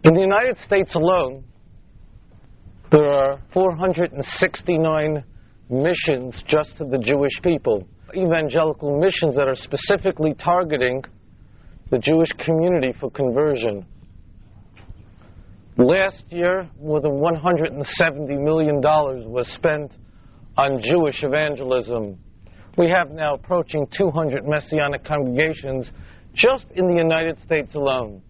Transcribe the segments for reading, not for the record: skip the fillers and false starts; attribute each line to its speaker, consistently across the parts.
Speaker 1: In the United States alone, there are 469 missions just to the Jewish people. Evangelical missions that are specifically targeting the Jewish community for conversion. Last year, more than $170 million was spent on Jewish evangelism. We have now approaching 200 Messianic congregations just in the United States alone.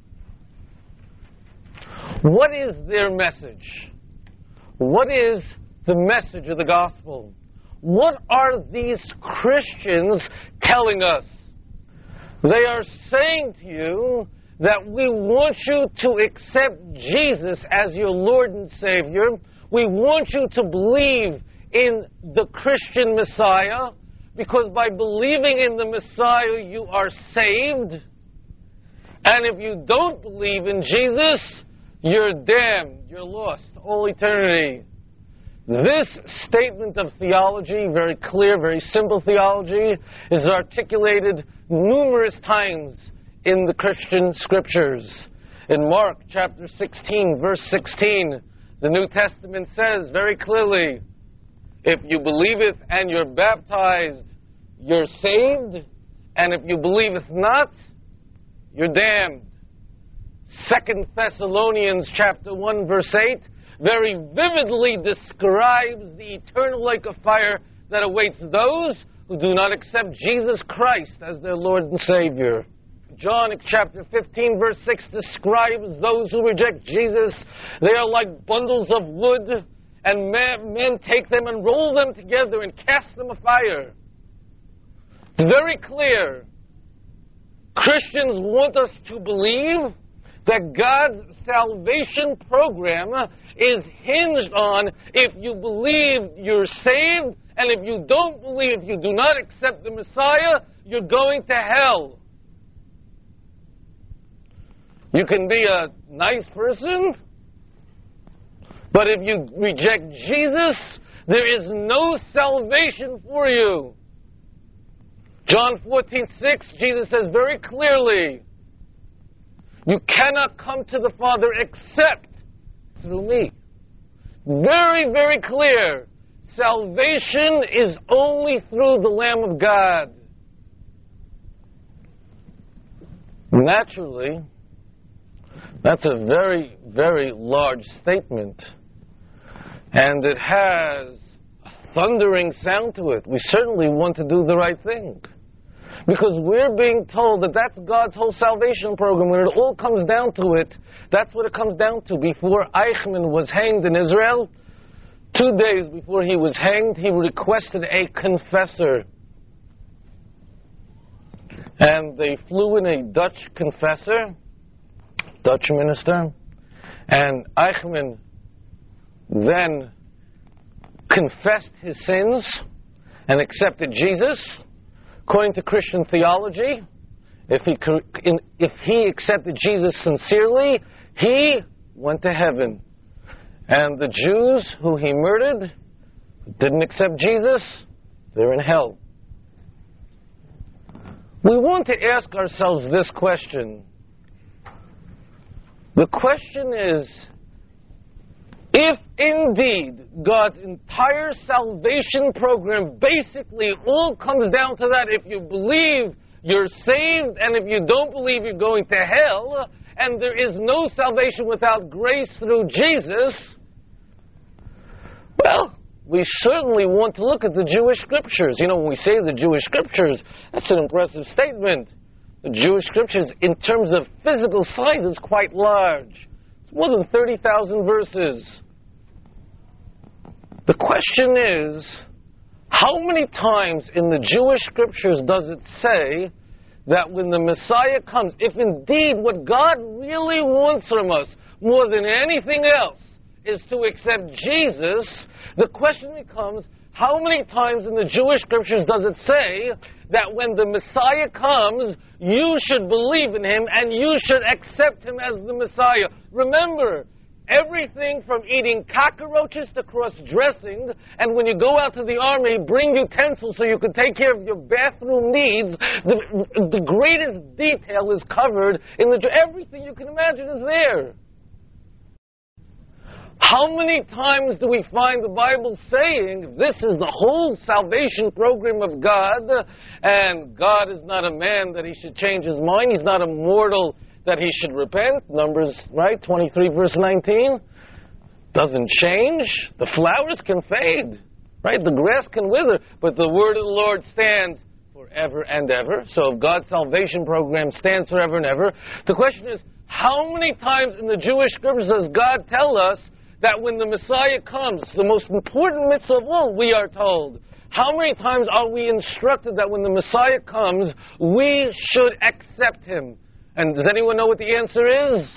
Speaker 1: What is their message? What is the message of the gospel? What are these Christians telling us? They are saying to you that we want you to accept Jesus as your Lord and Savior. We want you to believe in the Christian Messiah, because by believing in the Messiah, you are saved. And if you don't believe in Jesus, you're damned. You're lost all eternity. This statement of theology, very clear, very simple theology, is articulated numerous times in the Christian scriptures. In Mark chapter 16, verse 16, the New Testament says very clearly, if you believeth and you're baptized, you're saved, and if you believeth not, you're damned. 2 Thessalonians chapter 1, verse 8, very vividly describes the eternal lake of fire that awaits those who do not accept Jesus Christ as their Lord and Savior. John chapter 15, verse 6 describes those who reject Jesus. They are like bundles of wood, and men take them and roll them together and cast them afire. It's very clear. Christians want us to believe that God's salvation program is hinged on if you believe you're saved, and if you don't believe, if you do not accept the Messiah, you're going to hell. You can be a nice person, but if you reject Jesus, there is no salvation for you. John 14:6, Jesus says very clearly, you cannot come to the Father except through me. Very, very clear. Salvation is only through the Lamb of God. Naturally, that's a very, very large statement. And it has a thundering sound to it. We certainly want to do the right thing. Because we're being told that that's God's whole salvation program. When it all comes down to it, that's what it comes down to. Before Eichmann was hanged in Israel, 2 days before he was hanged, he requested a confessor. And they flew in a Dutch confessor, Dutch minister, and Eichmann then confessed his sins and accepted Jesus. According to Christian theology, if he accepted Jesus sincerely, he went to heaven. And the Jews who he murdered, who didn't accept Jesus, they're in hell. We want to ask ourselves this question. The question is, if indeed God's entire salvation program basically all comes down to that, if you believe you're saved, and if you don't believe you're going to hell, and there is no salvation without grace through Jesus, well, we certainly want to look at the Jewish scriptures. You know, when we say the Jewish scriptures, that's an impressive statement. The Jewish scriptures, in terms of physical size, is quite large. It's more than 30,000 verses. The question is, how many times in the Jewish scriptures does it say that when the Messiah comes, if indeed what God really wants from us more than anything else is to accept Jesus, the question becomes, how many times in the Jewish scriptures does it say that when the Messiah comes, you should believe in him and you should accept him as the Messiah? Remember, everything from eating cockroaches to cross-dressing, and when you go out to the army, bring utensils so you can take care of your bathroom needs. The greatest detail is covered in everything you can imagine is there. How many times do we find the Bible saying this is the whole salvation program of God, and God is not a man that he should change his mind, he's not a mortal that he should repent? Numbers, right, 23 verse 19. Doesn't change. The flowers can fade, right? The grass can wither, but the word of the Lord stands forever and ever. So if God's salvation program stands forever and ever, the question is, how many times in the Jewish scriptures does God tell us that when the Messiah comes, the most important mitzvah of all, we are told, how many times are we instructed that when the Messiah comes, we should accept him? And does anyone know what the answer is?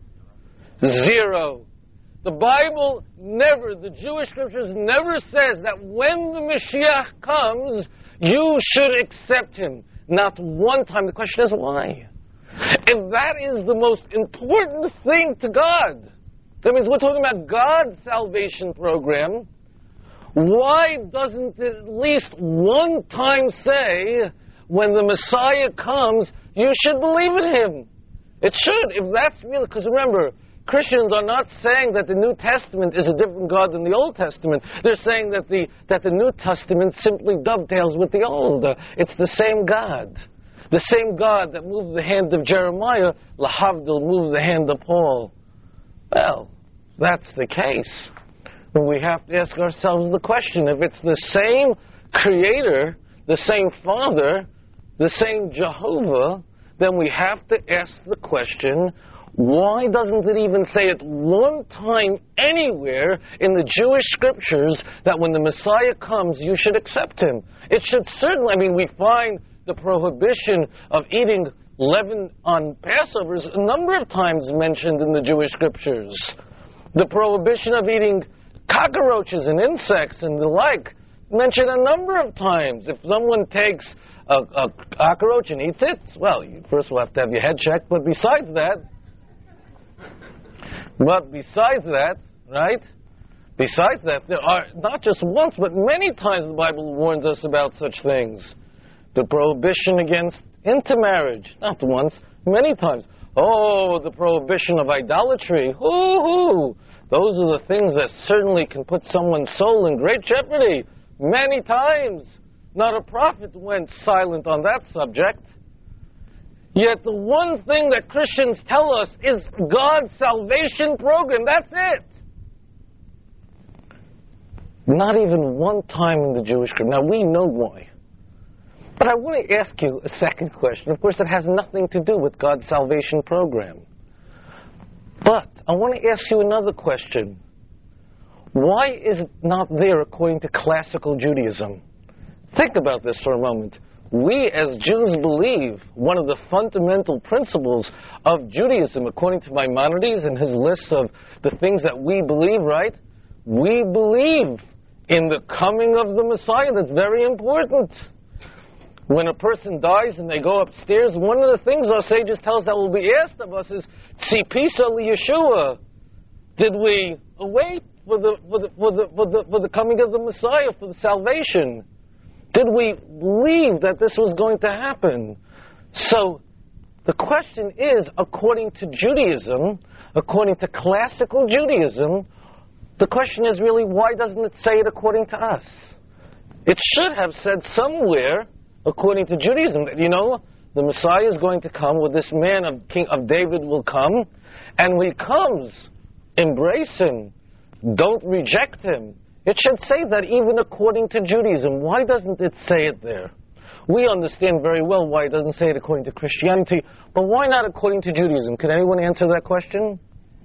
Speaker 1: 0. The Bible never, the Jewish scriptures never says that when the Mashiach comes, you should accept him. Not one time. The question is why? If that is the most important thing to God, that means we're talking about God's salvation program, why doesn't it at least one time say, when the Messiah comes, you should believe in him? It should, if that's real, because remember, Christians are not saying that the New Testament is a different God than the Old Testament. They're saying that the New Testament simply dovetails with the Old. It's the same God. The same God that moved the hand of Jeremiah, lahavdil, moved the hand of Paul. Well, that's the case. But we have to ask ourselves the question, if it's the same Creator, the same Father, the same Jehovah, then we have to ask the question, why doesn't it even say at one time anywhere in the Jewish scriptures that when the Messiah comes, you should accept him? It should certainly, we find the prohibition of eating leaven on Passovers a number of times mentioned in the Jewish scriptures. The prohibition of eating cockroaches and insects and the like mentioned a number of times. If someone takes a cockroach and eats it, well, you first will have to have your head checked, but besides that, there are not just once, but many times the Bible warns us about such things. The prohibition against intermarriage, not once, many times. Oh, the prohibition of idolatry. Hoo-hoo! Those are the things that certainly can put someone's soul in great jeopardy. Many times. Not a prophet went silent on that subject. Yet the one thing that Christians tell us is God's salvation program. That's it. Not even one time in the Jewish scripture. Now, we know why. But I want to ask you a second question. Of course, it has nothing to do with God's salvation program. But I want to ask you another question. Why is it not there according to classical Judaism? Think about this for a moment. We as Jews believe one of the fundamental principles of Judaism, according to Maimonides and his list of the things that we believe, right? We believe in the coming of the Messiah. That's very important. When a person dies and they go upstairs, one of the things our sages tell us that will be asked of us is, Tzipisa liyeshua. Did we await for the coming of the Messiah, for the salvation? Did we believe that this was going to happen? So, the question is, according to Judaism, according to classical Judaism, the question is really, why doesn't it say it according to us? It should have said somewhere, according to Judaism, that, the Messiah is going to come, with this man of King of David will come, and when he comes, embrace him, don't reject him. It should say that even according to Judaism. Why doesn't it say it there? We understand very well why it doesn't say it according to Christianity, but why not according to Judaism? Can anyone answer that question?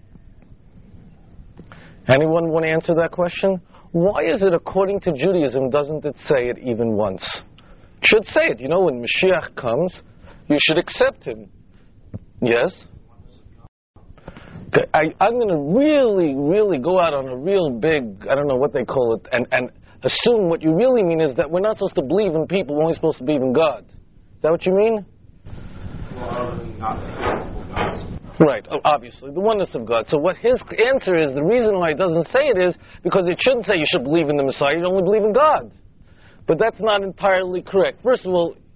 Speaker 1: Anyone want to answer that question? Why is it according to Judaism doesn't it say it even once? It should say it. When Mashiach comes, you should accept him. Yes? Okay, I'm going to really go out on a real big, I don't know what they call it, and assume what you really mean is that we're not supposed to believe in people, we're only supposed to believe in God. Is that what you mean? Right, obviously, the oneness of God. So what his answer is, the reason why it doesn't say it is because it shouldn't say you should believe in the Messiah, you only believe in God. But that's not entirely correct. First of all,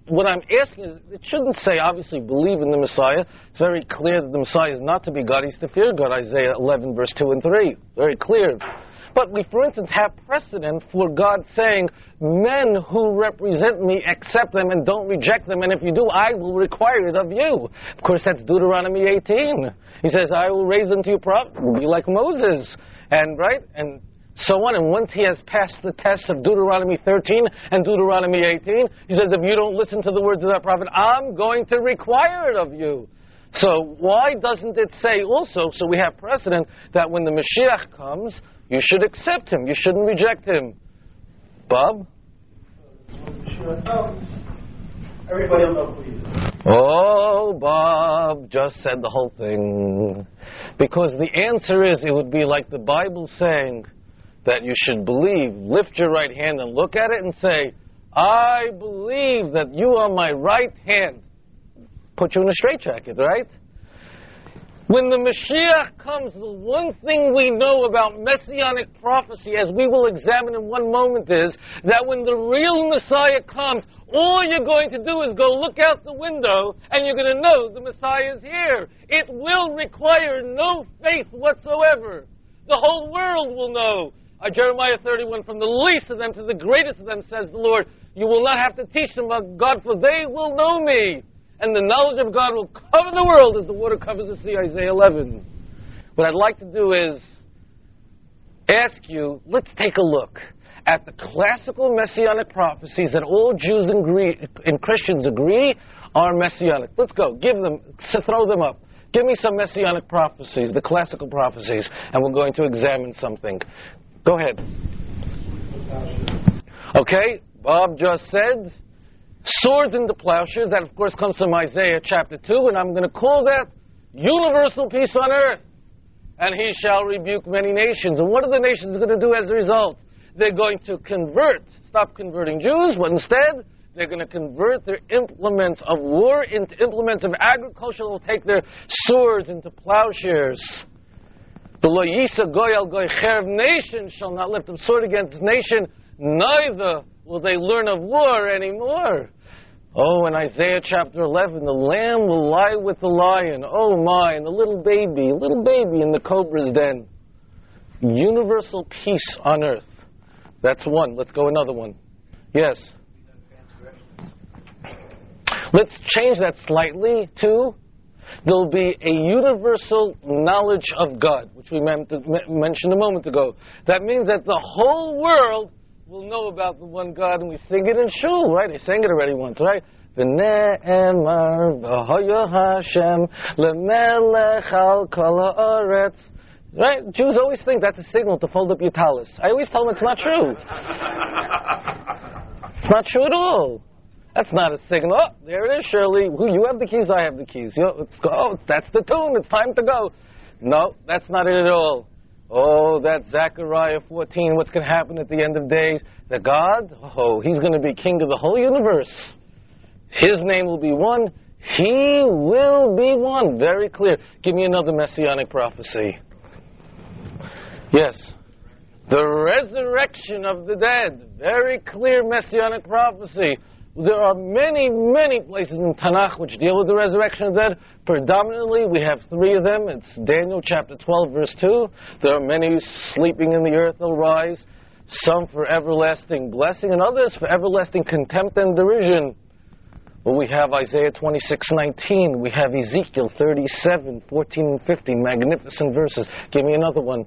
Speaker 1: what I'm asking is, it shouldn't say, obviously, believe in the Messiah. It's very clear that the Messiah is not to be God. He's to fear God, Isaiah 11, verse 2 and 3. Very clear. But we, for instance, have precedent for God saying, men who represent me, accept them and don't reject them, and if you do, I will require it of you. Of course, that's Deuteronomy 18. He says, I will raise unto you a prophet, be like Moses. And, right? And so on. And once he has passed the tests of Deuteronomy 13 and Deuteronomy 18, he says, if you don't listen to the words of that prophet, I'm going to require it of you. So why doesn't it say also, so we have precedent, that when the Mashiach comes, you should accept him, you shouldn't reject him? Bob?
Speaker 2: When Mashiach comes, everybody will know who he is.
Speaker 1: Oh, Bob just said the whole thing. Because the answer is, it would be like the Bible saying that you should believe, lift your right hand and look at it and say, I believe that you are my right hand. Put you in a straitjacket, right? When the Mashiach comes, the one thing we know about Messianic prophecy, as we will examine in one moment, is that when the real Messiah comes, all you're going to do is go look out the window and you're going to know the Messiah is here. It will require no faith whatsoever. The whole world will know. Jeremiah 31, from the least of them to the greatest of them, says the Lord, you will not have to teach them about God, for they will know me. And the knowledge of God will cover the world as the water covers the sea, Isaiah 11. What I'd like to do is ask you, let's take a look at the classical Messianic prophecies that all Jews and Christians agree are Messianic. Let's go. Throw them up. Give me some Messianic prophecies, the classical prophecies, and we're going to examine something. Go ahead. Okay, Bob just said, swords into plowshares. That, of course, comes from Isaiah chapter 2, and I'm going to call that universal peace on earth. And he shall rebuke many nations. And what are the nations going to do as a result? They're going to stop converting Jews, but instead, they're going to convert their implements of war into implements of agriculture. They'll take their swords into plowshares. The lo yisa goy al goy, cherv nation shall not lift up sword against nation, neither will they learn of war anymore. Oh, in Isaiah chapter 11, the lamb will lie with the lion. Oh my, and the little baby in the cobra's den. Universal peace on earth. That's one. Let's go another one. Yes. Let's change that slightly to, there'll be a universal knowledge of God, which we mentioned a moment ago. That means that the whole world will know about the one God, and we sing it in shul, right? I sang it already once, right? V'ne'emar v'hoyo Hashem lemelech al kol ha'aretz. Right? Jews always think that's a signal to fold up your talis. I always tell them it's not true. It's not true at all. That's not a signal. Oh, there it is, Shirley. You have the keys, I have the keys. Let's go. Oh, that's the tune. It's time to go. No, that's not it at all. Oh, that's Zechariah 14. What's going to happen at the end of days? That God, he's going to be king of the whole universe. His name will be one. He will be one. Very clear. Give me another messianic prophecy. Yes. The resurrection of the dead. Very clear messianic prophecy. There are many, many places in Tanakh which deal with the resurrection of the dead. Predominantly, we have three of them. It's Daniel chapter 12, verse 2. There are many sleeping in the earth will rise. Some for everlasting blessing, and others for everlasting contempt and derision. Well, we have Isaiah 26:19. We have Ezekiel 37, 14 and 15. Magnificent verses. Give me another one.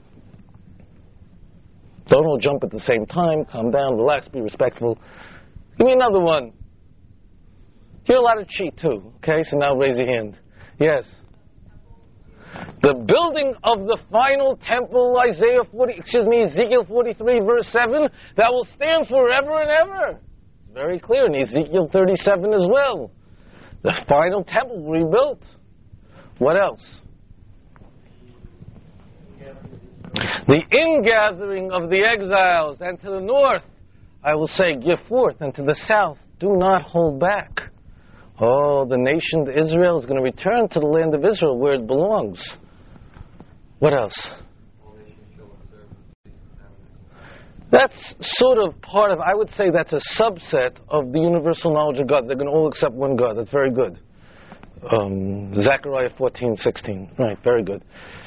Speaker 1: Don't all jump at the same time. Calm down, relax, be respectful. Give me another one. You're allowed to cheat too, okay? So now raise your hand. Yes. The building of the final temple, Ezekiel 43, verse 7, that will stand forever and ever. It's very clear in Ezekiel 37 as well. The final temple rebuilt. What else? The ingathering of the exiles, and to the north, I will say, give forth, and to the south, do not hold back. Oh, the nation of Israel is going to return to the land of Israel where it belongs. What else? That's sort of part of, I would say that's a subset of the universal knowledge of God. They're going to all accept one God. That's very good. Zechariah 14:16. Right, very good.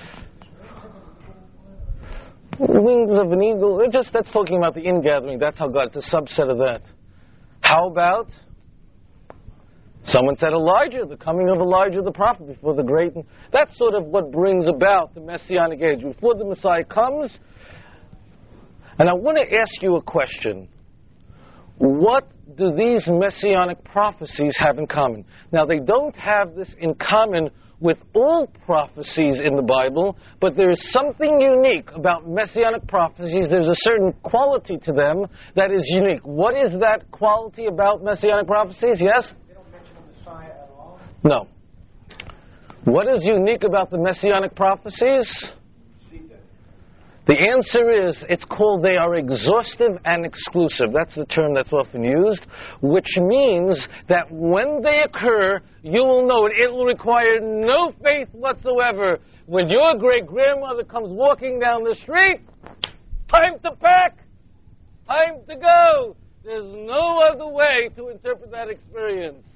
Speaker 1: Wings of an eagle. That's talking about the ingathering. That's how God, it's a subset of that. How about, someone said Elijah, the coming of Elijah the prophet before the great. That's sort of what brings about the Messianic age. Before the Messiah comes. And I want to ask you a question. What do these Messianic prophecies have in common? Now, they don't have this in common with all prophecies in the Bible, but there is something unique about Messianic prophecies. There's a certain quality to them that is unique. What is that quality about Messianic prophecies? Yes?
Speaker 2: They don't mention the Messiah at all?
Speaker 1: No. What is unique about the Messianic prophecies? The answer is, it's called, they are exhaustive and exclusive. That's the term that's often used, which means that when they occur, you will know it. It will require no faith whatsoever. When your great-grandmother comes walking down the street, time to pack, time to go. There's no other way to interpret that experience.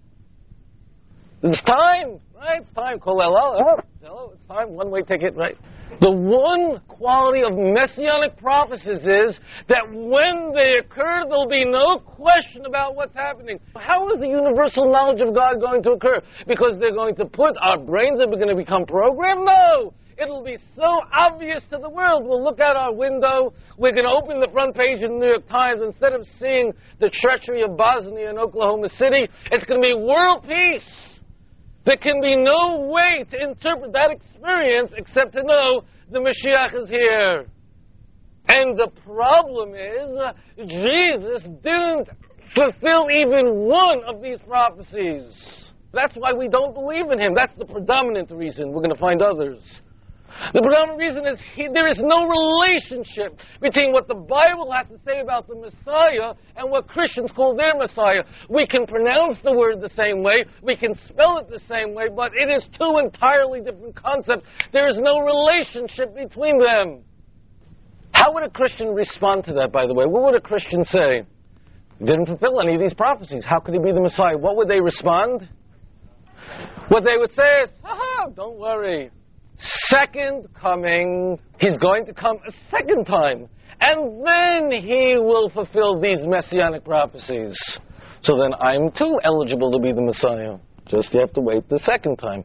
Speaker 1: It's time, right? It's time. Call hello, it's time. One-way ticket, right? The one quality of Messianic prophecies is that when they occur, there'll be no question about what's happening. How is the universal knowledge of God going to occur? Because they're going to put our brains, are going to become programmed? No! It'll be so obvious to the world. We'll look out our window. We're going to open the front page of the New York Times. Instead of seeing the treachery of Bosnia and Oklahoma City, it's going to be world peace. There can be no way to interpret that experience except to know the Mashiach is here. And the problem is, Jesus didn't fulfill even one of these prophecies. That's why we don't believe in him. That's the predominant reason. We're going to find others. The predominant reason is there is no relationship between what the Bible has to say about the Messiah and what Christians call their Messiah. We can pronounce the word the same way, we can spell it the same way, but it is two entirely different concepts. There is no relationship between them. How would a Christian respond to that, by the way? What would a Christian say? He didn't fulfill any of these prophecies. How could he be the Messiah? What would they respond? What they would say is, don't worry. Second coming, he's going to come a second time. And then he will fulfill these Messianic prophecies. So then I'm too eligible to be the Messiah. Just you have to wait the second time.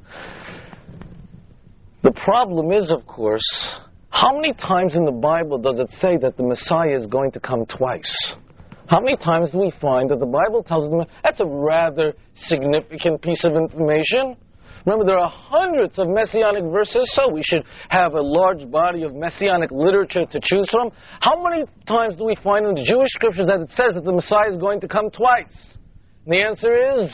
Speaker 1: The problem is, of course, how many times in the Bible does it say that the Messiah is going to come twice? How many times do we find that the Bible tells them that's a rather significant piece of information? Remember, there are hundreds of Messianic verses, so we should have a large body of Messianic literature to choose from. How many times do we find in the Jewish scriptures that it says that the Messiah is going to come twice? And the answer is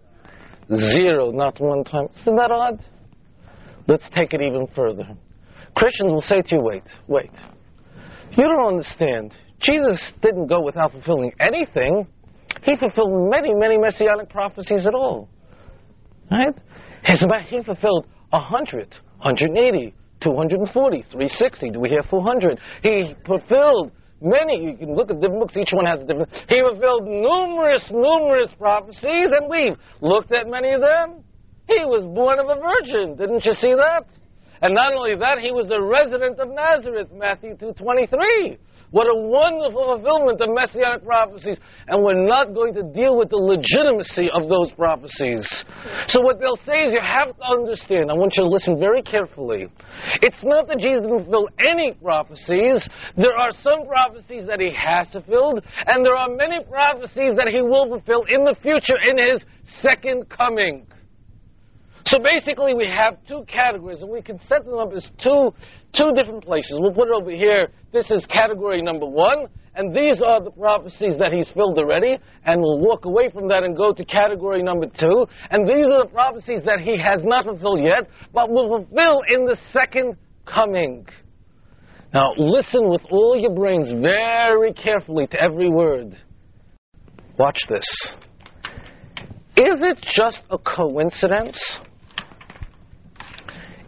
Speaker 1: 0, not one time. Isn't that odd? Let's take it even further. Christians will say to you, wait. You don't understand. Jesus didn't go without fulfilling anything. He fulfilled many, many Messianic prophecies at all. Right? He fulfilled 100, 180, 240, 360. Do we hear 400? He fulfilled many. You can look at different books. Each one has a different. He fulfilled numerous prophecies, and we've looked at many of them. He was born of a virgin. Didn't you see that? And not only that, he was a resident of Nazareth, Matthew 2:23. What a wonderful fulfillment of Messianic prophecies. And we're not going to deal with the legitimacy of those prophecies. So what they'll say is you have to understand, I want you to listen very carefully. It's not that Jesus didn't fulfill any prophecies. There are some prophecies that he has fulfilled, and there are many prophecies that he will fulfill in the future in his second coming. So basically we have two categories, and we can set them up as two different places. We'll put it over here. This is category number 1, and these are the prophecies that he's filled already, and we'll walk away from that and go to category number 2, and these are the prophecies that he has not fulfilled yet, but will fulfill in the second coming. Now listen with all your brains very carefully to every word. Watch this. Is it just a coincidence?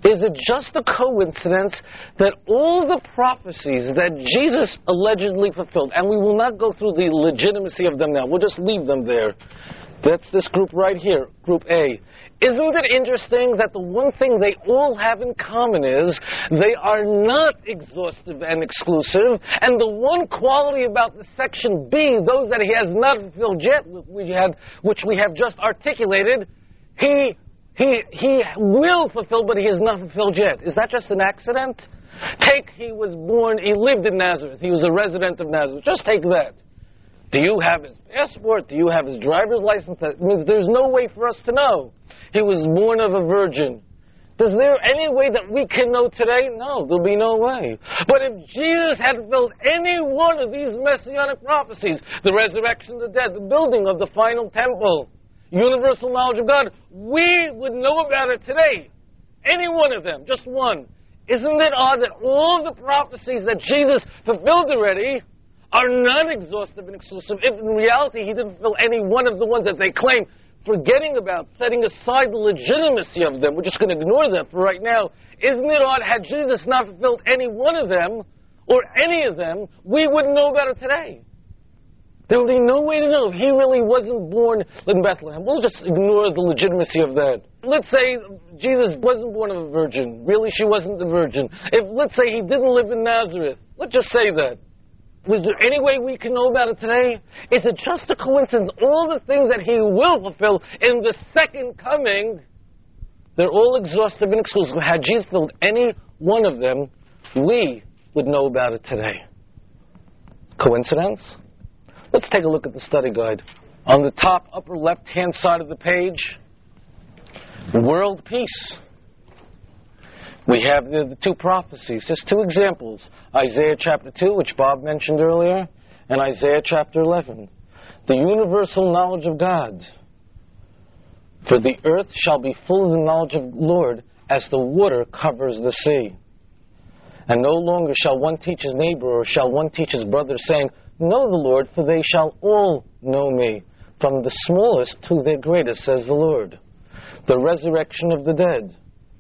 Speaker 1: Is it just a coincidence that all the prophecies that Jesus allegedly fulfilled, and we will not go through the legitimacy of them now, we'll just leave them there. That's this group right here, Group A. Isn't it interesting that the one thing they all have in common is they are not exhaustive and exclusive, and the one quality about the section B, those that he has not fulfilled yet, which we have just articulated, he will fulfill, but he has not fulfilled yet. Is that just an accident? Take, he lived in Nazareth. He was a resident of Nazareth. Just take that. Do you have his passport? Do you have his driver's license? That means there's no way for us to know. He was born of a virgin. Is there any way that we can know today? No, there'll be no way. But if Jesus had fulfilled any one of these messianic prophecies, the resurrection of the dead, the building of the final temple, universal knowledge of God, we would know about it today. Any one of them, just one. Isn't it odd that all the prophecies that Jesus fulfilled already are non-exhaustive and exclusive, if in reality he didn't fulfill any one of the ones that they claim, forgetting about, setting aside the legitimacy of them? We're just going to ignore them for right now. Isn't it odd, had Jesus not fulfilled any one of them, or any of them, we wouldn't know about it today? There would be no way to know if he really wasn't born in Bethlehem. We'll just ignore the legitimacy of that. Let's say Jesus wasn't born of a virgin. Really, she wasn't the virgin. Let's say he didn't live in Nazareth. Let's just say that. Was there any way we can know about it today? Is it just a coincidence? All the things that he will fulfill in the second coming, they're all exhaustive and exclusive. Had Jesus fulfilled any one of them, we would know about it today. Coincidence? Let's take a look at the study guide. On the top upper left-hand side of the page, world peace. We have the two prophecies, just two examples. Isaiah chapter 2, which Bob mentioned earlier, and Isaiah chapter 11. The universal knowledge of God. For the earth shall be full of the knowledge of the Lord as the water covers the sea. And no longer shall one teach his neighbor, or shall one teach his brother, saying, Know the Lord, for they shall all know me, from the smallest to the greatest, says the Lord. The resurrection of the dead.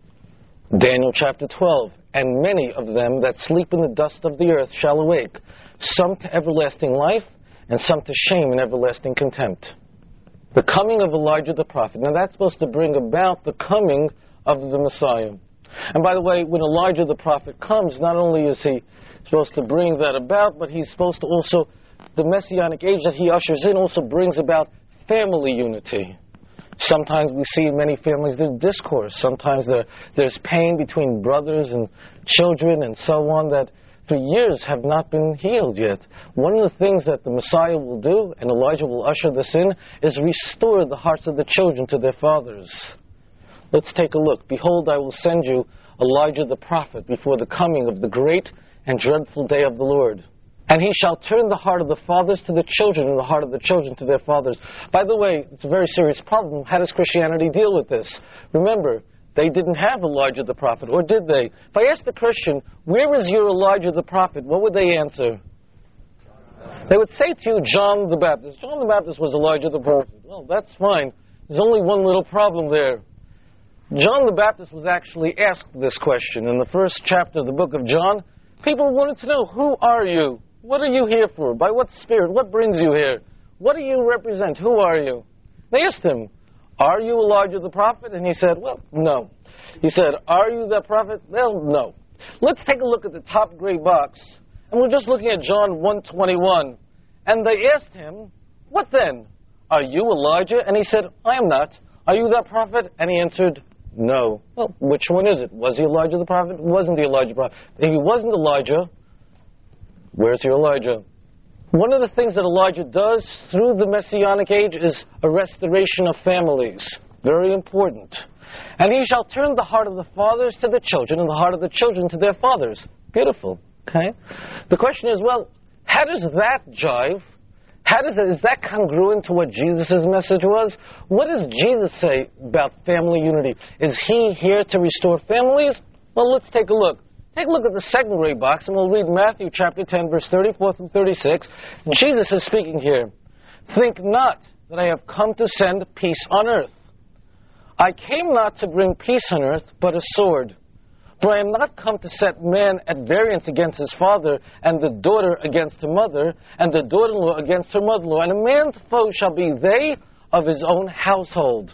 Speaker 1: Daniel chapter 12, and many of them that sleep in the dust of the earth shall awake, some to everlasting life, and some to shame and everlasting contempt. The coming of Elijah the prophet. Now that's supposed to bring about the coming of the Messiah. And by the way, when Elijah the prophet comes, not only is he supposed to bring that about, but he's supposed to also, the Messianic age that he ushers in also brings about family unity. Sometimes we see in many families there's discourse. Sometimes there's pain between brothers and children and so on that for years have not been healed yet. One of the things that the Messiah will do, and Elijah will usher this in, is restore the hearts of the children to their fathers. Let's take a look. Behold, I will send you Elijah the prophet before the coming of the great and dreadful day of the Lord. And he shall turn the heart of the fathers to the children, and the heart of the children to their fathers. By the way, it's a very serious problem. How does Christianity deal with this? Remember, they didn't have Elijah the prophet, or did they? If I asked a Christian, where is your Elijah the prophet? What would they answer? They would say to you, John the Baptist. John the Baptist was Elijah the prophet. Well, that's fine. There's only one little problem there. John the Baptist was actually asked this question. In the first chapter of the book of John, people wanted to know, who are you? What are you here for? By what spirit? What brings you here? What do you represent? Who are you? They asked him, are you Elijah the prophet? And he said, well, no. He said, are you that prophet? Well, no. Let's take a look at the top gray box. And we're just looking at John 1:21. And they asked him, what then? Are you Elijah? And he said, I am not. Are you that prophet? And he answered, no. Well, which one is it? Was he Elijah the prophet? Wasn't he Elijah the prophet? If he wasn't Elijah, where's your Elijah? One of the things that Elijah does through the Messianic age is a restoration of families. Very important. And he shall turn the heart of the fathers to the children, and the heart of the children to their fathers. Beautiful. Okay? The question is, well, how does that jive? Is that congruent to what Jesus' message was? What does Jesus say about family unity? Is he here to restore families? Well, let's take a look. Take a look at the second gray box, and we'll read Matthew chapter 10, verse 34 through 36. Jesus is speaking here. Think not that I have come to send peace on earth. I came not to bring peace on earth, but a sword. For I am not come to set man at variance against his father, and the daughter against her mother, and the daughter-in-law against her mother-in-law. And a man's foe shall be they of his own household.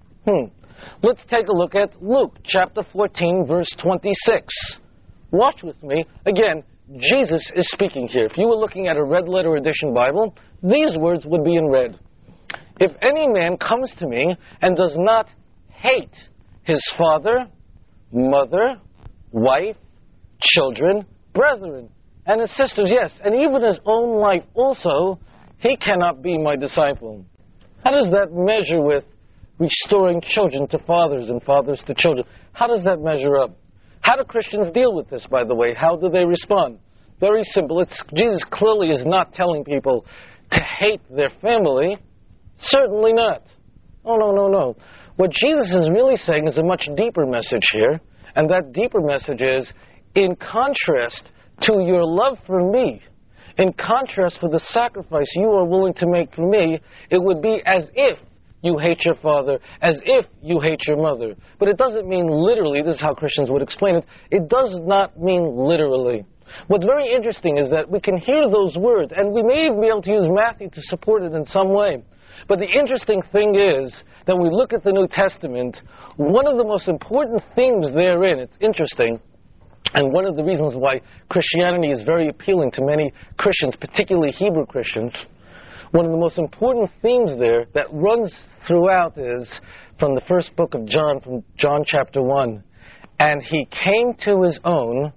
Speaker 1: Let's take a look at Luke chapter 14, verse 26. Watch with me. Again, Jesus is speaking here. If you were looking at a red letter edition Bible, these words would be in red. If any man comes to me and does not hate his father, mother, wife, children, brethren, and his sisters, yes, and even his own life also, he cannot be my disciple. How does that measure with restoring children to fathers and fathers to children? How does that measure up? How do Christians deal with this, by the way? How do they respond? Very simple. Jesus clearly is not telling people to hate their family. Certainly not. Oh, no. What Jesus is really saying is a much deeper message here, and that deeper message is, in contrast to your love for me, in contrast for the sacrifice you are willing to make for me, it would be as if you hate your father, as if you hate your mother. But it doesn't mean literally. This is how Christians would explain it. It does not mean literally. What's very interesting is that we can hear those words, and we may even be able to use Matthew to support it in some way. But the interesting thing is that when we look at the New Testament, one of the most important themes therein, it's interesting, and one of the reasons why Christianity is very appealing to many Christians, particularly Hebrew Christians, one of the most important themes there that runs throughout is from the first book of John, from John chapter 1. And he came to his own,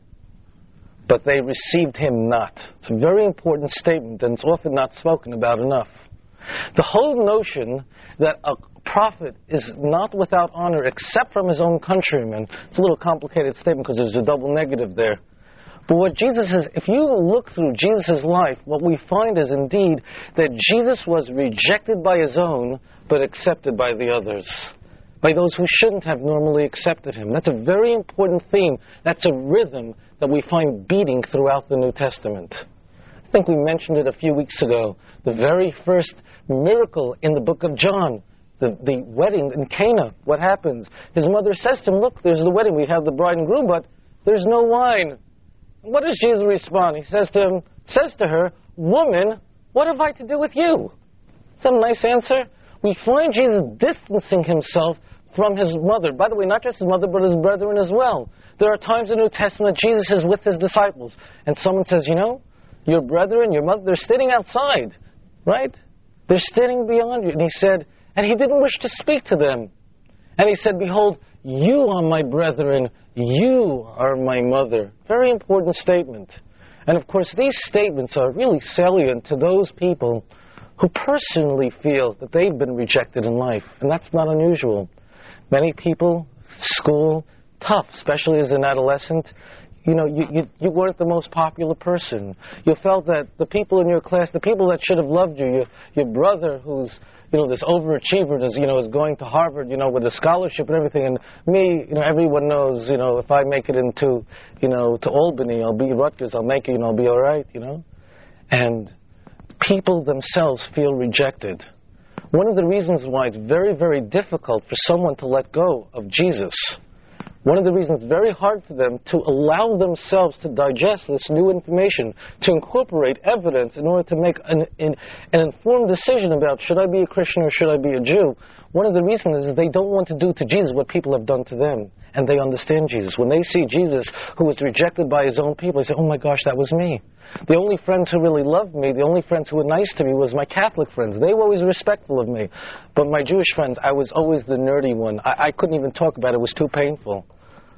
Speaker 1: but they received him not. It's a very important statement, and it's often not spoken about enough. The whole notion that a prophet is not without honor except from his own countrymen, it's a little complicated statement because there's a double negative there. But what Jesus is, if you look through Jesus' life, what we find is indeed that Jesus was rejected by his own, but accepted by the others, by those who shouldn't have normally accepted him. That's a very important theme. That's a rhythm that we find beating throughout the New Testament. I think we mentioned it a few weeks ago. The very first miracle in the book of John, the wedding in Cana. What happens? His mother says to him, look, there's the wedding. We have the bride and groom, but there's no wine. What does Jesus respond? He says to her, woman, what have I to do with you? Is that a nice answer? We find Jesus distancing himself from his mother. By the way, not just his mother, but his brethren as well. There are times in the New Testament Jesus is with his disciples, and someone says, your brethren, your mother, they're standing outside, right? They're standing beyond you. And he said, and he didn't wish to speak to them. And he said, behold, you are my brethren, you are my mother. Very important statement. And of course, these statements are really salient to those people who personally feel that they've been rejected in life. And that's not unusual. Many people, school, tough, especially as an adolescent. You weren't the most popular person. You felt that the people in your class, the people that should have loved you, your brother who's, this overachiever is going to Harvard, with a scholarship and everything, and me, everyone knows, if I make it into, to Albany, I'll be Rutgers, I'll make it, I'll be all right, And people themselves feel rejected. One of the reasons why it's very, very difficult for someone to let go of Jesus, one of the reasons it's very hard for them to allow themselves to digest this new information, to incorporate evidence in order to make an informed decision about should I be a Christian or should I be a Jew, one of the reasons is they don't want to do to Jesus what people have done to them. And they understand Jesus. When they see Jesus, who was rejected by his own people, they say, oh my gosh, that was me. The only friends who really loved me, the only friends who were nice to me was my Catholic friends. They were always respectful of me. But my Jewish friends, I was always the nerdy one. I couldn't even talk about it. It was too painful.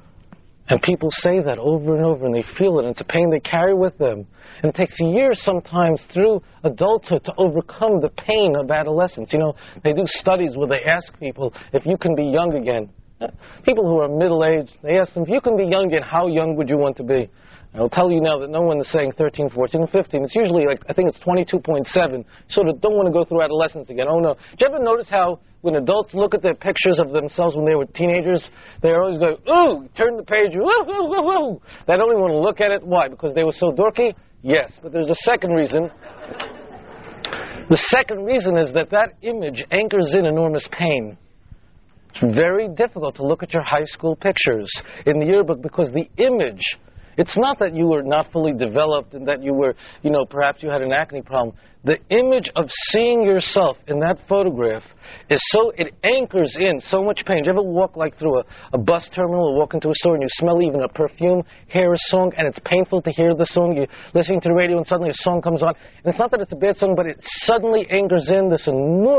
Speaker 1: And people say that over and over, and they feel it, and it's a pain they carry with them. And it takes years sometimes through adulthood to overcome the pain of adolescence. They do studies where they ask people if you can be young again. People who are middle-aged, they ask them, if you can be young again, how young would you want to be? I'll tell you now that no one is saying 13, 14, 15. It's usually I think it's 22.7. Sort of don't want to go through adolescence again. Oh no. Did you ever notice how when adults look at their pictures of themselves when they were teenagers, they always go, ooh, turn the page, woo, woo, woo, woo. They don't even want to look at it. Why? Because they were so dorky? Yes. But there's a second reason. The second reason is that image anchors in enormous pain. It's very difficult to look at your high school pictures in the yearbook because the image, it's not that you were not fully developed and that you were, perhaps you had an acne problem. The image of seeing yourself in that photograph is it anchors in so much pain. Do you ever walk through a bus terminal or walk into a store and you smell even a perfume, hear a song, and it's painful to hear the song? You're listening to the radio and suddenly a song comes on. And it's not that it's a bad song, but it suddenly anchors in this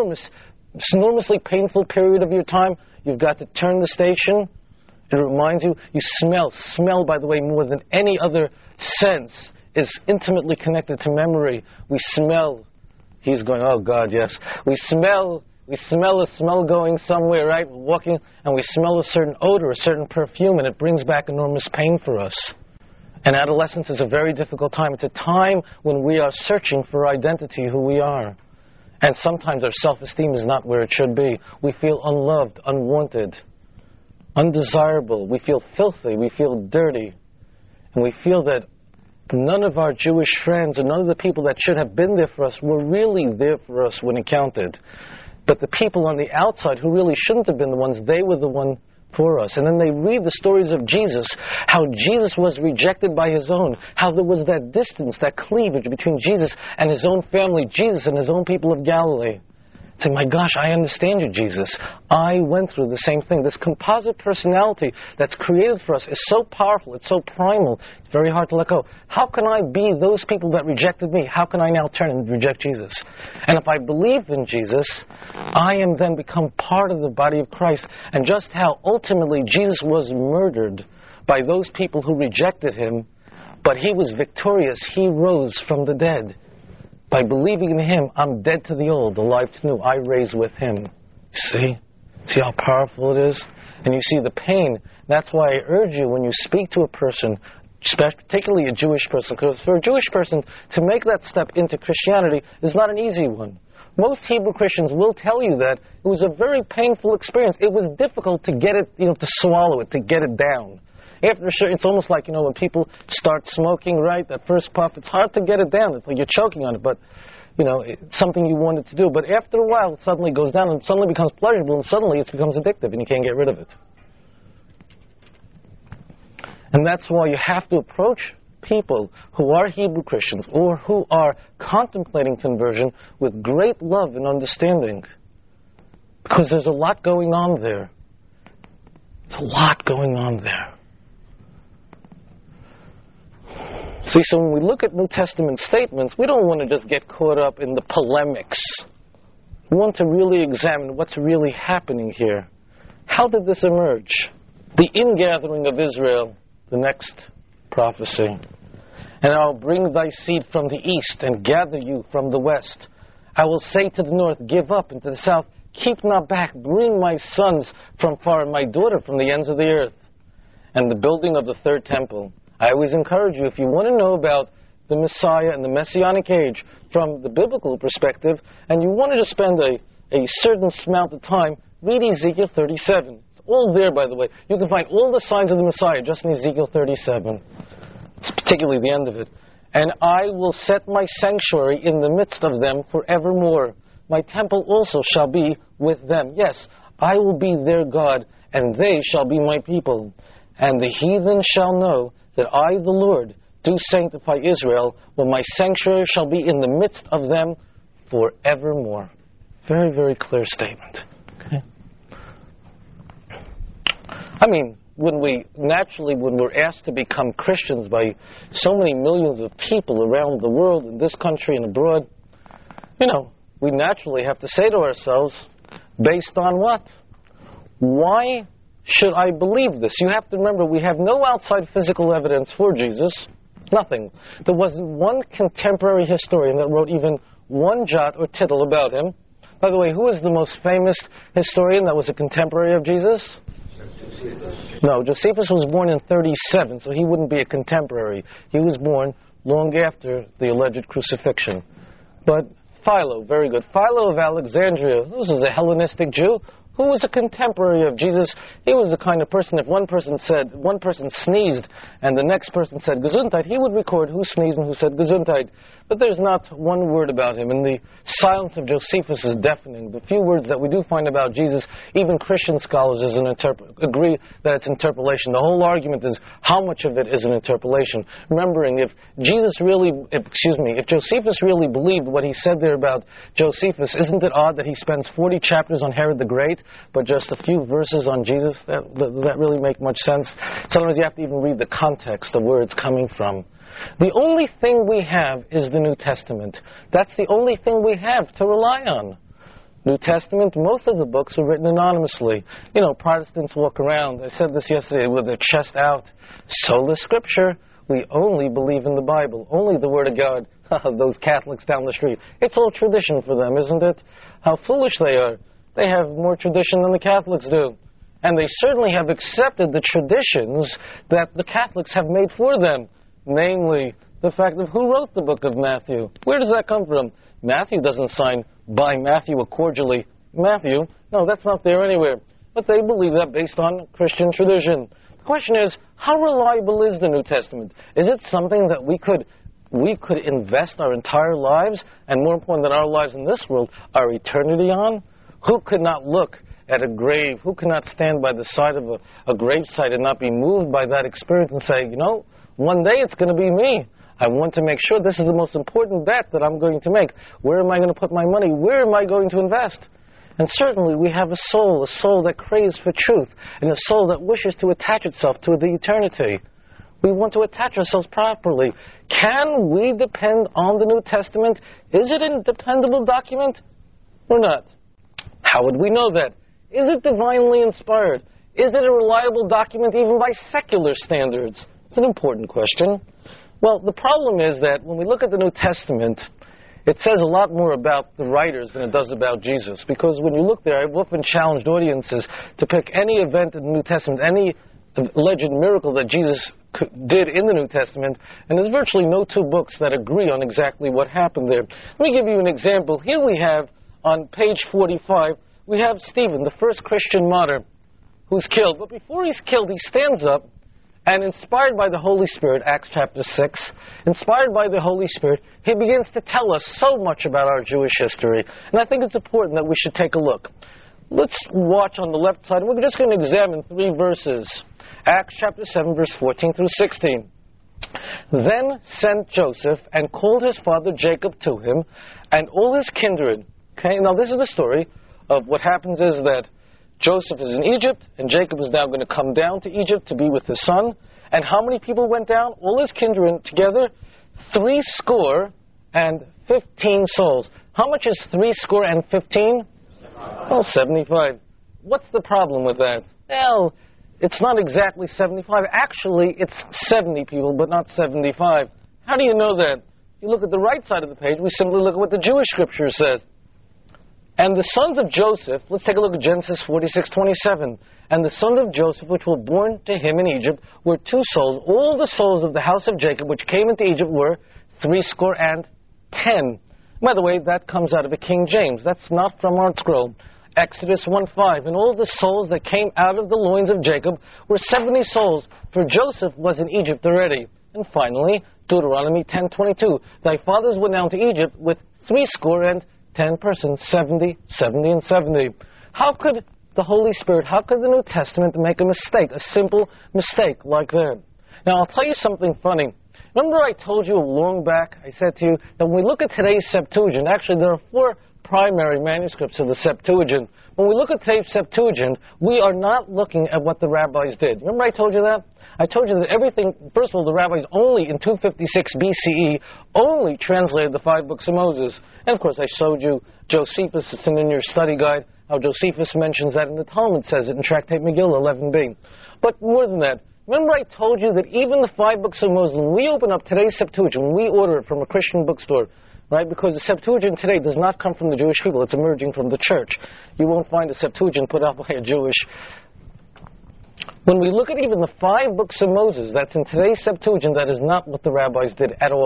Speaker 1: enormously painful period of your time. You've got to turn the station. It reminds you. You smell. Smell, by the way, more than any other sense, is intimately connected to memory. We smell. He's going, oh God, yes. We smell a smell going somewhere, right? We're walking and we smell a certain odor, a certain perfume, and it brings back enormous pain for us. And adolescence is a very difficult time. It's a time when we are searching for identity, who we are. And sometimes our self-esteem is not where it should be. We feel unloved, unwanted, undesirable. We feel filthy. We feel dirty. And we feel that none of our Jewish friends and none of the people that should have been there for us were really there for us when it counted. But the people on the outside who really shouldn't have been the ones, they were the one for us. And then they read the stories of Jesus, how Jesus was rejected by his own, how there was that distance, that cleavage between Jesus and his own family, Jesus and his own people of Galilee. Say, my gosh, I understand you, Jesus. I went through the same thing. This composite personality that's created for us is so powerful. It's so primal. It's very hard to let go. How can I be those people that rejected me? How can I now turn and reject Jesus? And if I believe in Jesus, I am then become part of the body of Christ. And just how ultimately Jesus was murdered by those people who rejected him, but he was victorious. He rose from the dead. By believing in him, I'm dead to the old, alive to new. I raise with him. See? See how powerful it is? And you see the pain. That's why I urge you, when you speak to a person, particularly a Jewish person, because for a Jewish person to make that step into Christianity is not an easy one. Most Hebrew Christians will tell you that it was a very painful experience. It was difficult to get it, to swallow it, to get it down. After a certain, it's almost like, when people start smoking, right? That first puff, it's hard to get it down. It's like you're choking on it, but, it's something you wanted to do. But after a while, it suddenly goes down and suddenly becomes pleasurable, and suddenly it becomes addictive, and you can't get rid of it. And that's why you have to approach people who are Hebrew Christians or who are contemplating conversion with great love and understanding. Because there's a lot going on there. There's a lot going on there. See, so when we look at New Testament statements, we don't want to just get caught up in the polemics. We want to really examine what's really happening here. How did this emerge? The ingathering of Israel, the next prophecy. And I'll bring thy seed from the east and gather you from the west. I will say to the north, give up, and to the south, keep not back. Bring my sons from far and my daughter from the ends of the earth. And the building of the third temple. I always encourage you, if you want to know about the Messiah and the Messianic age from the biblical perspective, and you want to just spend a certain amount of time, read Ezekiel 37. It's all there, by the way. You can find all the signs of the Messiah just in Ezekiel 37. It's particularly the end of it. And I will set my sanctuary in the midst of them forevermore. My temple also shall be with them. Yes, I will be their God, and they shall be my people. And the heathen shall know that I, the Lord, do sanctify Israel, when my sanctuary shall be in the midst of them forevermore. Very, very clear statement. Okay? I mean, when we're asked to become Christians by so many millions of people around the world, in this country and abroad, we naturally have to say to ourselves, based on what? Why should I believe this? You have to remember, we have no outside physical evidence for Jesus. Nothing. There wasn't one contemporary historian that wrote even one jot or tittle about him. By the way, who is the most famous historian that was a contemporary of Jesus? No, Josephus was born in 37, so he wouldn't be a contemporary. He was born long after the alleged crucifixion. But Philo, very good. Philo of Alexandria, this was a Hellenistic Jew. who was a contemporary of Jesus. He was the kind of person, if one person sneezed and the next person said Gesundheit, he would record who sneezed and who said Gesundheit. But there's not one word about him, and the silence of Josephus is deafening. The few words that we do find about Jesus, even Christian scholars agree that it's interpolation. The whole argument is how much of it is an interpolation. Remembering, if Josephus really believed what he said there about Josephus, isn't it odd that he spends 40 chapters on Herod the Great, but just a few verses on Jesus? Does that really make much sense? Sometimes you have to even read the context of where it's coming from. The only thing we have is the New Testament. That's the only thing we have to rely on. New Testament, most of the books are written anonymously. Protestants walk around, I said this yesterday, with their chest out. Sola Scripture. We only believe in the Bible, only the Word of God. Those Catholics down the street. It's all tradition for them, isn't it? How foolish they are. They have more tradition than the Catholics do. And they certainly have accepted the traditions that the Catholics have made for them. Namely, the fact of who wrote the book of Matthew. Where does that come from? Matthew doesn't sign by Matthew cordially Matthew. No, that's not there anywhere. But they believe that based on Christian tradition. The question is, how reliable is the New Testament? Is it something that we could invest our entire lives, and more important than our lives in this world, our eternity on? Who could not look at a grave? Who could not stand by the side of a gravesite and not be moved by that experience and say, one day it's going to be me. I want to make sure this is the most important bet that I'm going to make. Where am I going to put my money? Where am I going to invest? And certainly we have a soul that craves for truth, and a soul that wishes to attach itself to the eternity. We want to attach ourselves properly. Can we depend on the New Testament? Is it a dependable document or not? How would we know that? Is it divinely inspired? Is it a reliable document even by secular standards? It's an important question. Well, the problem is that when we look at the New Testament, it says a lot more about the writers than it does about Jesus. Because when you look there, I've often challenged audiences to pick any event in the New Testament, any alleged miracle that Jesus did in the New Testament, and there's virtually no two books that agree on exactly what happened there. Let me give you an example. Here we have, on page 45, we have Stephen, the first Christian martyr, who's killed. But before he's killed, he stands up, and inspired by the Holy Spirit, Acts chapter 6, inspired by the Holy Spirit, he begins to tell us so much about our Jewish history. And I think it's important that we should take a look. Let's watch on the left side. We're just going to examine 3 verses. Acts chapter 7, verse 14 through 16. Then sent Joseph and called his father Jacob to him and all his kindred. Okay, now this is the story of what happens is that Joseph is in Egypt, and Jacob is now going to come down to Egypt to be with his son. And how many people went down? All his kindred together, 315 souls. How much is 315? Well, 75. What's the problem with that? Well, it's not exactly 75. Actually, it's 70 people, but not 75. How do you know that? You look at the right side of the page, we simply look at what the Jewish scripture says. And the sons of Joseph, let's take a look at Genesis 46:27. And the sons of Joseph, which were born to him in Egypt, were 2 souls. All the souls of the house of Jacob, which came into Egypt, were 70. By the way, that comes out of a King James. That's not from Art Scroll. Exodus 1:5. And all the souls that came out of the loins of Jacob were 70 souls, for Joseph was in Egypt already. And finally, Deuteronomy 10:22. Thy fathers went down to Egypt with 70 persons, 70, 70, and 70. How could the Holy Spirit, how could the New Testament make a mistake, a simple mistake like that? Now, I'll tell you something funny. Remember I told you long back, I said to you, that when we look at today's Septuagint, actually there are 4 primary manuscripts of the Septuagint. When we look at today's Septuagint, we are not looking at what the rabbis did. Remember I told you that? I told you that everything, first of all, the rabbis only in 256 BCE only translated the 5 books of Moses. And of course I showed you Josephus, it's in your study guide, how Josephus mentions that in the Talmud, says it in Tractate Megillah 11b. But more than that, remember I told you that even the 5 books of Moses, when we open up today's Septuagint, when we order it from a Christian bookstore, right, because the Septuagint today does not come from the Jewish people, it's emerging from the church. You won't find a Septuagint put out by a Jewish. When we look at even the 5 books of Moses, that's in today's Septuagint, that is not what the rabbis did at all.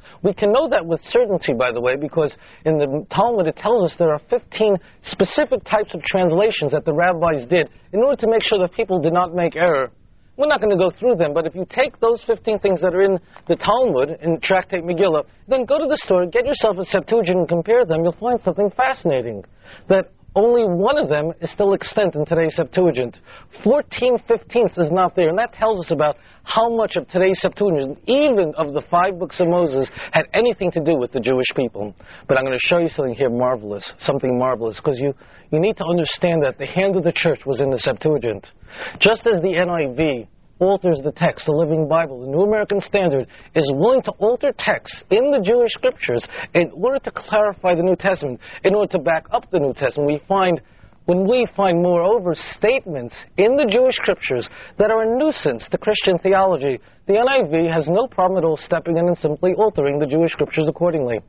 Speaker 1: We can know that with certainty, by the way, because in the Talmud it tells us there are 15 specific types of translations that the rabbis did in order to make sure that people did not make error. We're not going to go through them, but if you take those 15 things that are in the Talmud, in Tractate Megillah, then go to the store, get yourself a Septuagint and compare them, you'll find something fascinating. That only one of them is still extant in today's Septuagint. 14/15 is not there, and that tells us about how much of today's Septuagint, even of the 5 books of Moses, had anything to do with the Jewish people. But I'm going to show you something here marvelous, something marvelous, because you need to understand that the hand of the church was in the Septuagint. Just as the NIV alters the text, the Living Bible, the New American Standard is willing to alter texts in the Jewish scriptures in order to clarify the New Testament, in order to back up the New Testament. When we find, moreover, statements in the Jewish scriptures that are a nuisance to Christian theology, the NIV has no problem at all stepping in and simply altering the Jewish scriptures accordingly.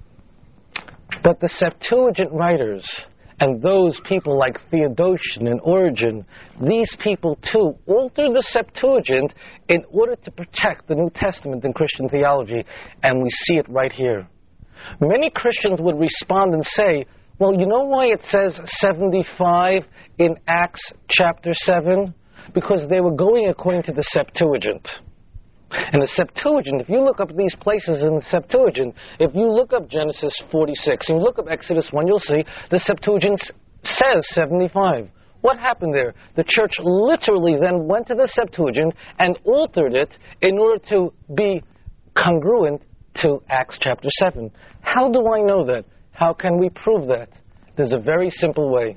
Speaker 1: But the Septuagint writers, and those people like Theodotion and Origen, these people too altered the Septuagint in order to protect the New Testament in Christian theology, and we see it right here. Many Christians would respond and say, well, you know why it says 75 in Acts chapter 7? Because they were going according to the Septuagint. And the Septuagint, if you look up these places in the Septuagint, if you look up Genesis 46, and you look up Exodus 1, you'll see the Septuagint says 75. What happened there? The church literally then went to the Septuagint and altered it in order to be congruent to Acts chapter 7. How do I know that? How can we prove that? There's a very simple way.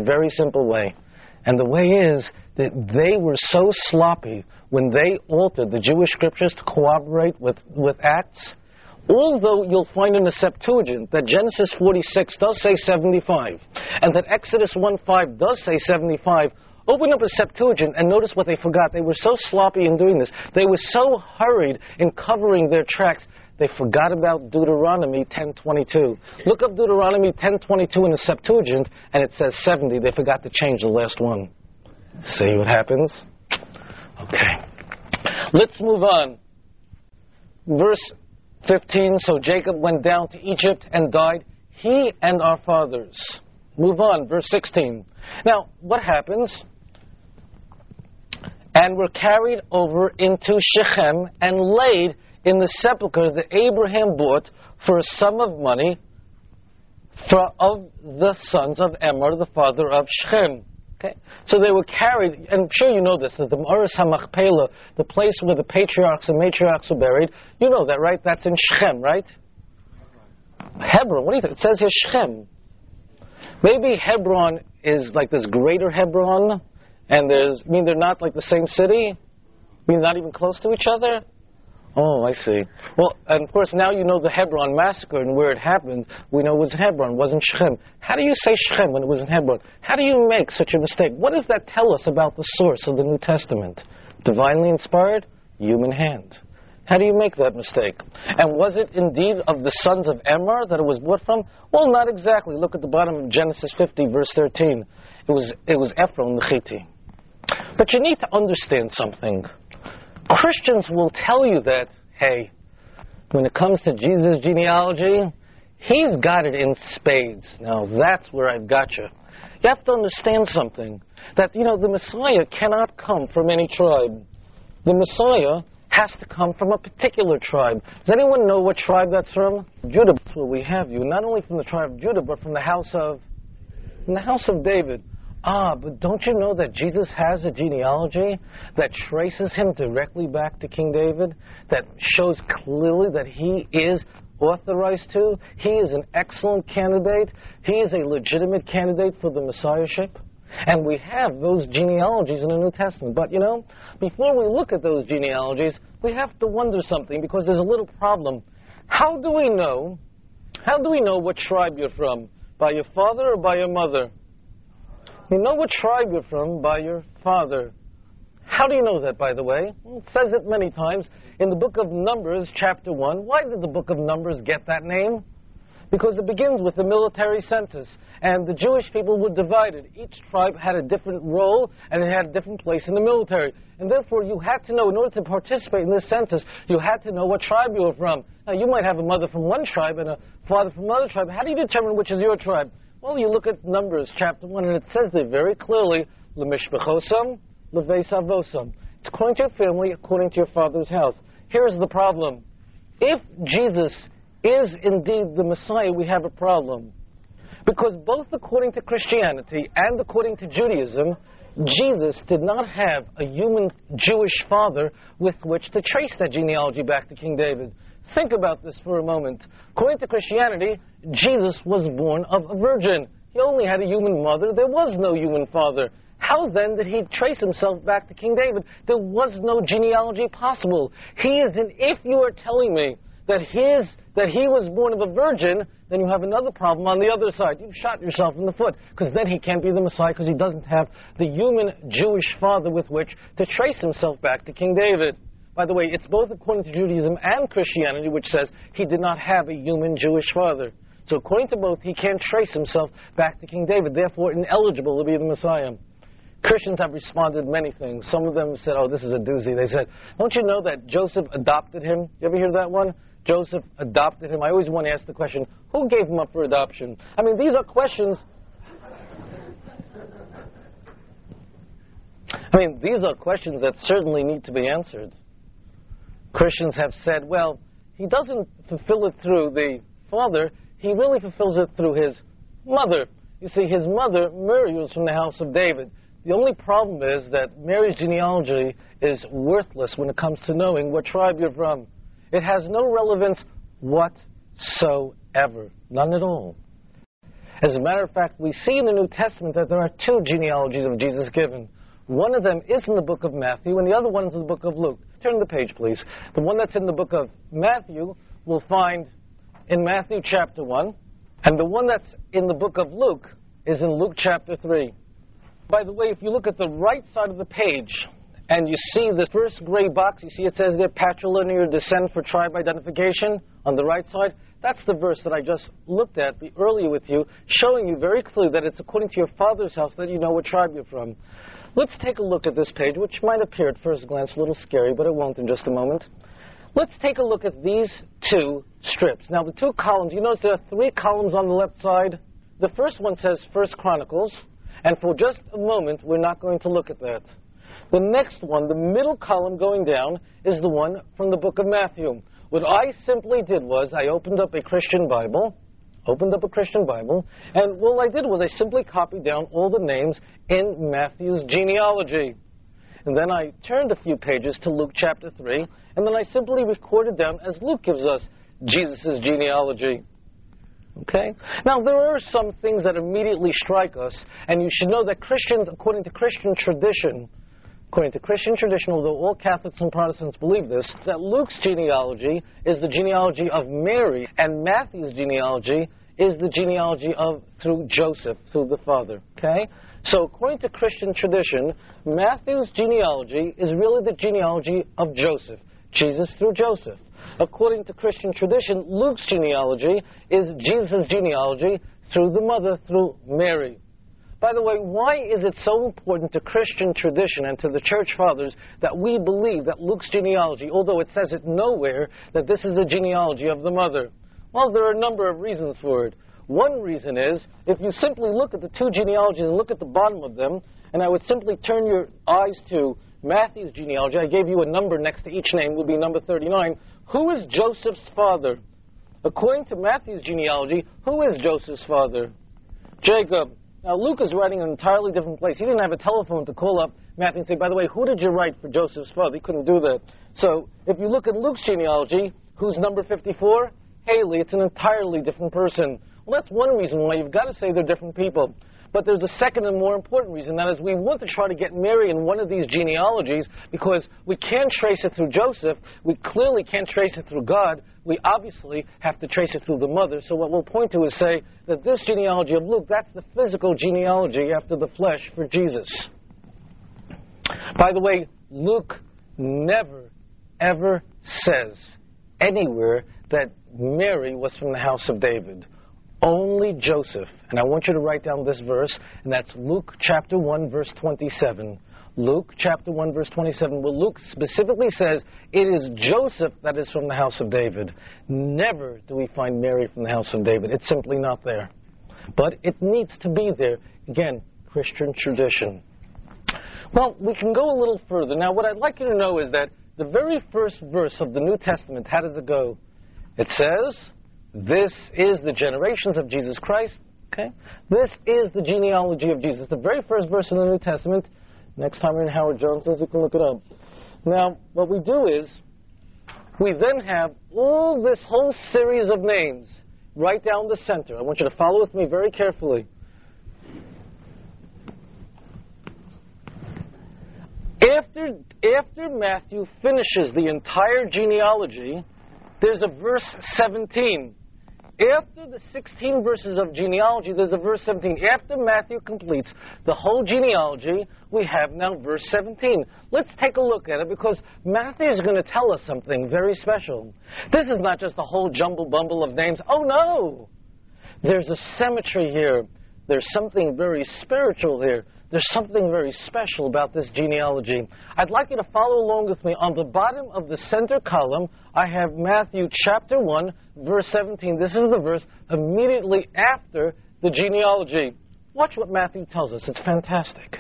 Speaker 1: And the way is that they were so sloppy when they altered the Jewish scriptures to cooperate with Acts. Although you'll find in the Septuagint that Genesis 46 does say 75, and that Exodus 1:5 does say 75, open up a Septuagint and notice what they forgot. They were so sloppy in doing this. They were so hurried in covering their tracks. They forgot about Deuteronomy 10:22. Look up Deuteronomy 10:22 in the Septuagint, and it says 70. They forgot to change the last one. See what happens? Okay. Let's move on. Verse 15, so Jacob went down to Egypt and died, he and our fathers. Move on, verse 16. Now, what happens? And were carried over into Shechem and laid in the sepulchre that Abraham bought for a sum of money of the sons of Emor, the father of Shechem. Okay? So they were carried, and I'm sure you know this, that the Ma'aris HaMachpelah, the place where the patriarchs and matriarchs were buried, you know that, right? That's in Shechem, right? Hebron, what do you think? It says here Shechem. Maybe Hebron is like this greater Hebron, and they're not like the same city? Not even close to each other? Oh, I see. Well, and of course, now you know the Hebron massacre and where it happened. We know it was Hebron, it wasn't Shechem. How do you say Shechem when it was in Hebron? How do you make such a mistake? What does that tell us about the source of the New Testament? Divinely inspired? Human hand. How do you make that mistake? And was it indeed of the sons of Emor that it was bought from? Well, not exactly. Look at the bottom of Genesis 50, verse 13. It was Ephron the Hittite. But you need to understand something. Christians will tell you that, hey, when it comes to Jesus' genealogy, he's got it in spades. Now, that's where I've got you. You have to understand something. That, the Messiah cannot come from any tribe. The Messiah has to come from a particular tribe. Does anyone know what tribe that's from? Judah. That's where we have you. Not only from the tribe of Judah, but from the house of David. But don't you know that Jesus has a genealogy that traces him directly back to King David? That shows clearly that he is authorized to? He is an excellent candidate. He is a legitimate candidate for the Messiahship. And we have those genealogies in the New Testament. But, before we look at those genealogies, we have to wonder something because there's a little problem. How do we know what tribe you're from? By your father or by your mother? You know what tribe you're from by your father. How do you know that, by the way? Well, it says it many times in the book of Numbers, chapter 1. Why did the book of Numbers get that name? Because it begins with the military census, and the Jewish people were divided. Each tribe had a different role, and it had a different place in the military. And therefore, you had to know, in order to participate in this census, you had to know what tribe you were from. Now, you might have a mother from one tribe and a father from another tribe. How do you determine which is your tribe? Well, you look at Numbers, chapter 1, and it says there very clearly, L'mishpachosam, L'veis avosam. It's according to your family, according to your father's house. Here's the problem. If Jesus is indeed the Messiah, we have a problem. Because both according to Christianity and according to Judaism, Jesus did not have a human Jewish father with which to trace that genealogy back to King David. Think about this for a moment. According to Christianity, Jesus was born of a virgin. He only had a human mother. There was no human father. How then did he trace himself back to King David? There was no genealogy possible. If you are telling me that he was born of a virgin, then you have another problem on the other side. You've shot yourself in the foot, because then he can't be the Messiah, because he doesn't have the human Jewish father with which to trace himself back to King David. By the way, it's both according to Judaism and Christianity, which says he did not have a human Jewish father. So according to both, he can't trace himself back to King David, therefore ineligible to be the Messiah. Christians have responded many things. Some of them said, oh, this is a doozy. They said, don't you know that Joseph adopted him? You ever hear that one? Joseph adopted him. I always want to ask the question, who gave him up for adoption? I mean, these are questions. These are questions that certainly need to be answered. Christians have said, well, he doesn't fulfill it through the father. He really fulfills it through his mother. You see, his mother, Mary, was from the house of David. The only problem is that Mary's genealogy is worthless when it comes to knowing what tribe you're from. It has no relevance whatsoever. None at all. As a matter of fact, we see in the New Testament that there are two genealogies of Jesus given. One of them is in the book of Matthew, and the other one is in the book of Luke. Turn the page, please. The one that's in the book of Matthew we'll find in Matthew chapter 1, and the one that's in the book of Luke is in Luke chapter 3. By the way, if you look at the right side of the page, and you see the first gray box, you see it says there, patrilineal descent for tribe identification on the right side. That's the verse that I just looked at earlier with you, showing you very clearly that it's according to your father's house that you know what tribe you're from. Let's take a look at this page, which might appear at first glance a little scary, but it won't in just a moment. Let's take a look at these two strips. Now, the two columns, you notice there are three columns on the left side. The first one says First Chronicles, and for just a moment, we're not going to look at that. The next one, the middle column going down, is the one from the book of Matthew. What I simply did was I opened up a Christian Bible, and all I did was I simply copied down all the names in Matthew's genealogy. And then I turned a few pages to Luke chapter 3, and then I simply recorded down, as Luke gives us, Jesus' genealogy. Okay? Now, there are some things that immediately strike us, and you should know that Christians, according to Christian tradition, although all Catholics and Protestants believe this, that Luke's genealogy is the genealogy of Mary, and Matthew's genealogy is the genealogy through Joseph, through the father. Okay? So, according to Christian tradition, Matthew's genealogy is really the genealogy of Joseph, Jesus through Joseph. According to Christian tradition, Luke's genealogy is Jesus' genealogy through the mother, through Mary. By the way, why is it so important to Christian tradition and to the church fathers that we believe that Luke's genealogy, although it says it nowhere, that this is the genealogy of the mother? Well, there are a number of reasons for it. One reason is, if you simply look at the two genealogies and look at the bottom of them, and I would simply turn your eyes to Matthew's genealogy, I gave you a number next to each name, would be number 39. Who is Joseph's father? According to Matthew's genealogy, who is Joseph's father? Jacob. Now, Luke is writing in an entirely different place. He didn't have a telephone to call up Matthew and say, by the way, who did you write for Joseph's father? He couldn't do that. So, if you look at Luke's genealogy, who's number 54? Haley. It's an entirely different person. Well, that's one reason why you've got to say they're different people. But there's a second and more important reason. That is, we want to try to get Mary in one of these genealogies because we can't trace it through Joseph. We clearly can't trace it through God. We obviously have to trace it through the mother. So what we'll point to is say that this genealogy of Luke, that's the physical genealogy after the flesh for Jesus. By the way, Luke never, ever says anywhere that Mary was from the house of David. only Joseph. And I want you to write down this verse, and that's Luke chapter 1, verse 27. Luke chapter 1, verse 27, where Luke specifically says it is Joseph that is from the house of David. Never do we find Mary from the house of David. It's simply not there. But it needs to be there. Again, Christian tradition. Well, we can go a little further. Now, what I'd like you to know is that the very first verse of the New Testament, how does it go? It says, this is the generations of Jesus Christ. Okay? This is the genealogy of Jesus. The very first verse in the New Testament. Next time you're in Howard Jones says, you can look it up. Now, what we do is, we then have all this whole series of names right down the center. I want you to follow with me very carefully. After Matthew finishes the entire genealogy, there's a verse 17. After the 16 verses of genealogy, there's a verse 17. After Matthew completes the whole genealogy, we have now verse 17. Let's take a look at it, because Matthew is going to tell us something very special. This is not just a whole jumble-bumble of names. Oh, no! There's a symmetry here. There's something very spiritual here. There's something very special about this genealogy. I'd like you to follow along with me. On the bottom of the center column, I have Matthew chapter 1, verse 17. This is the verse immediately after the genealogy. Watch what Matthew tells us. It's fantastic.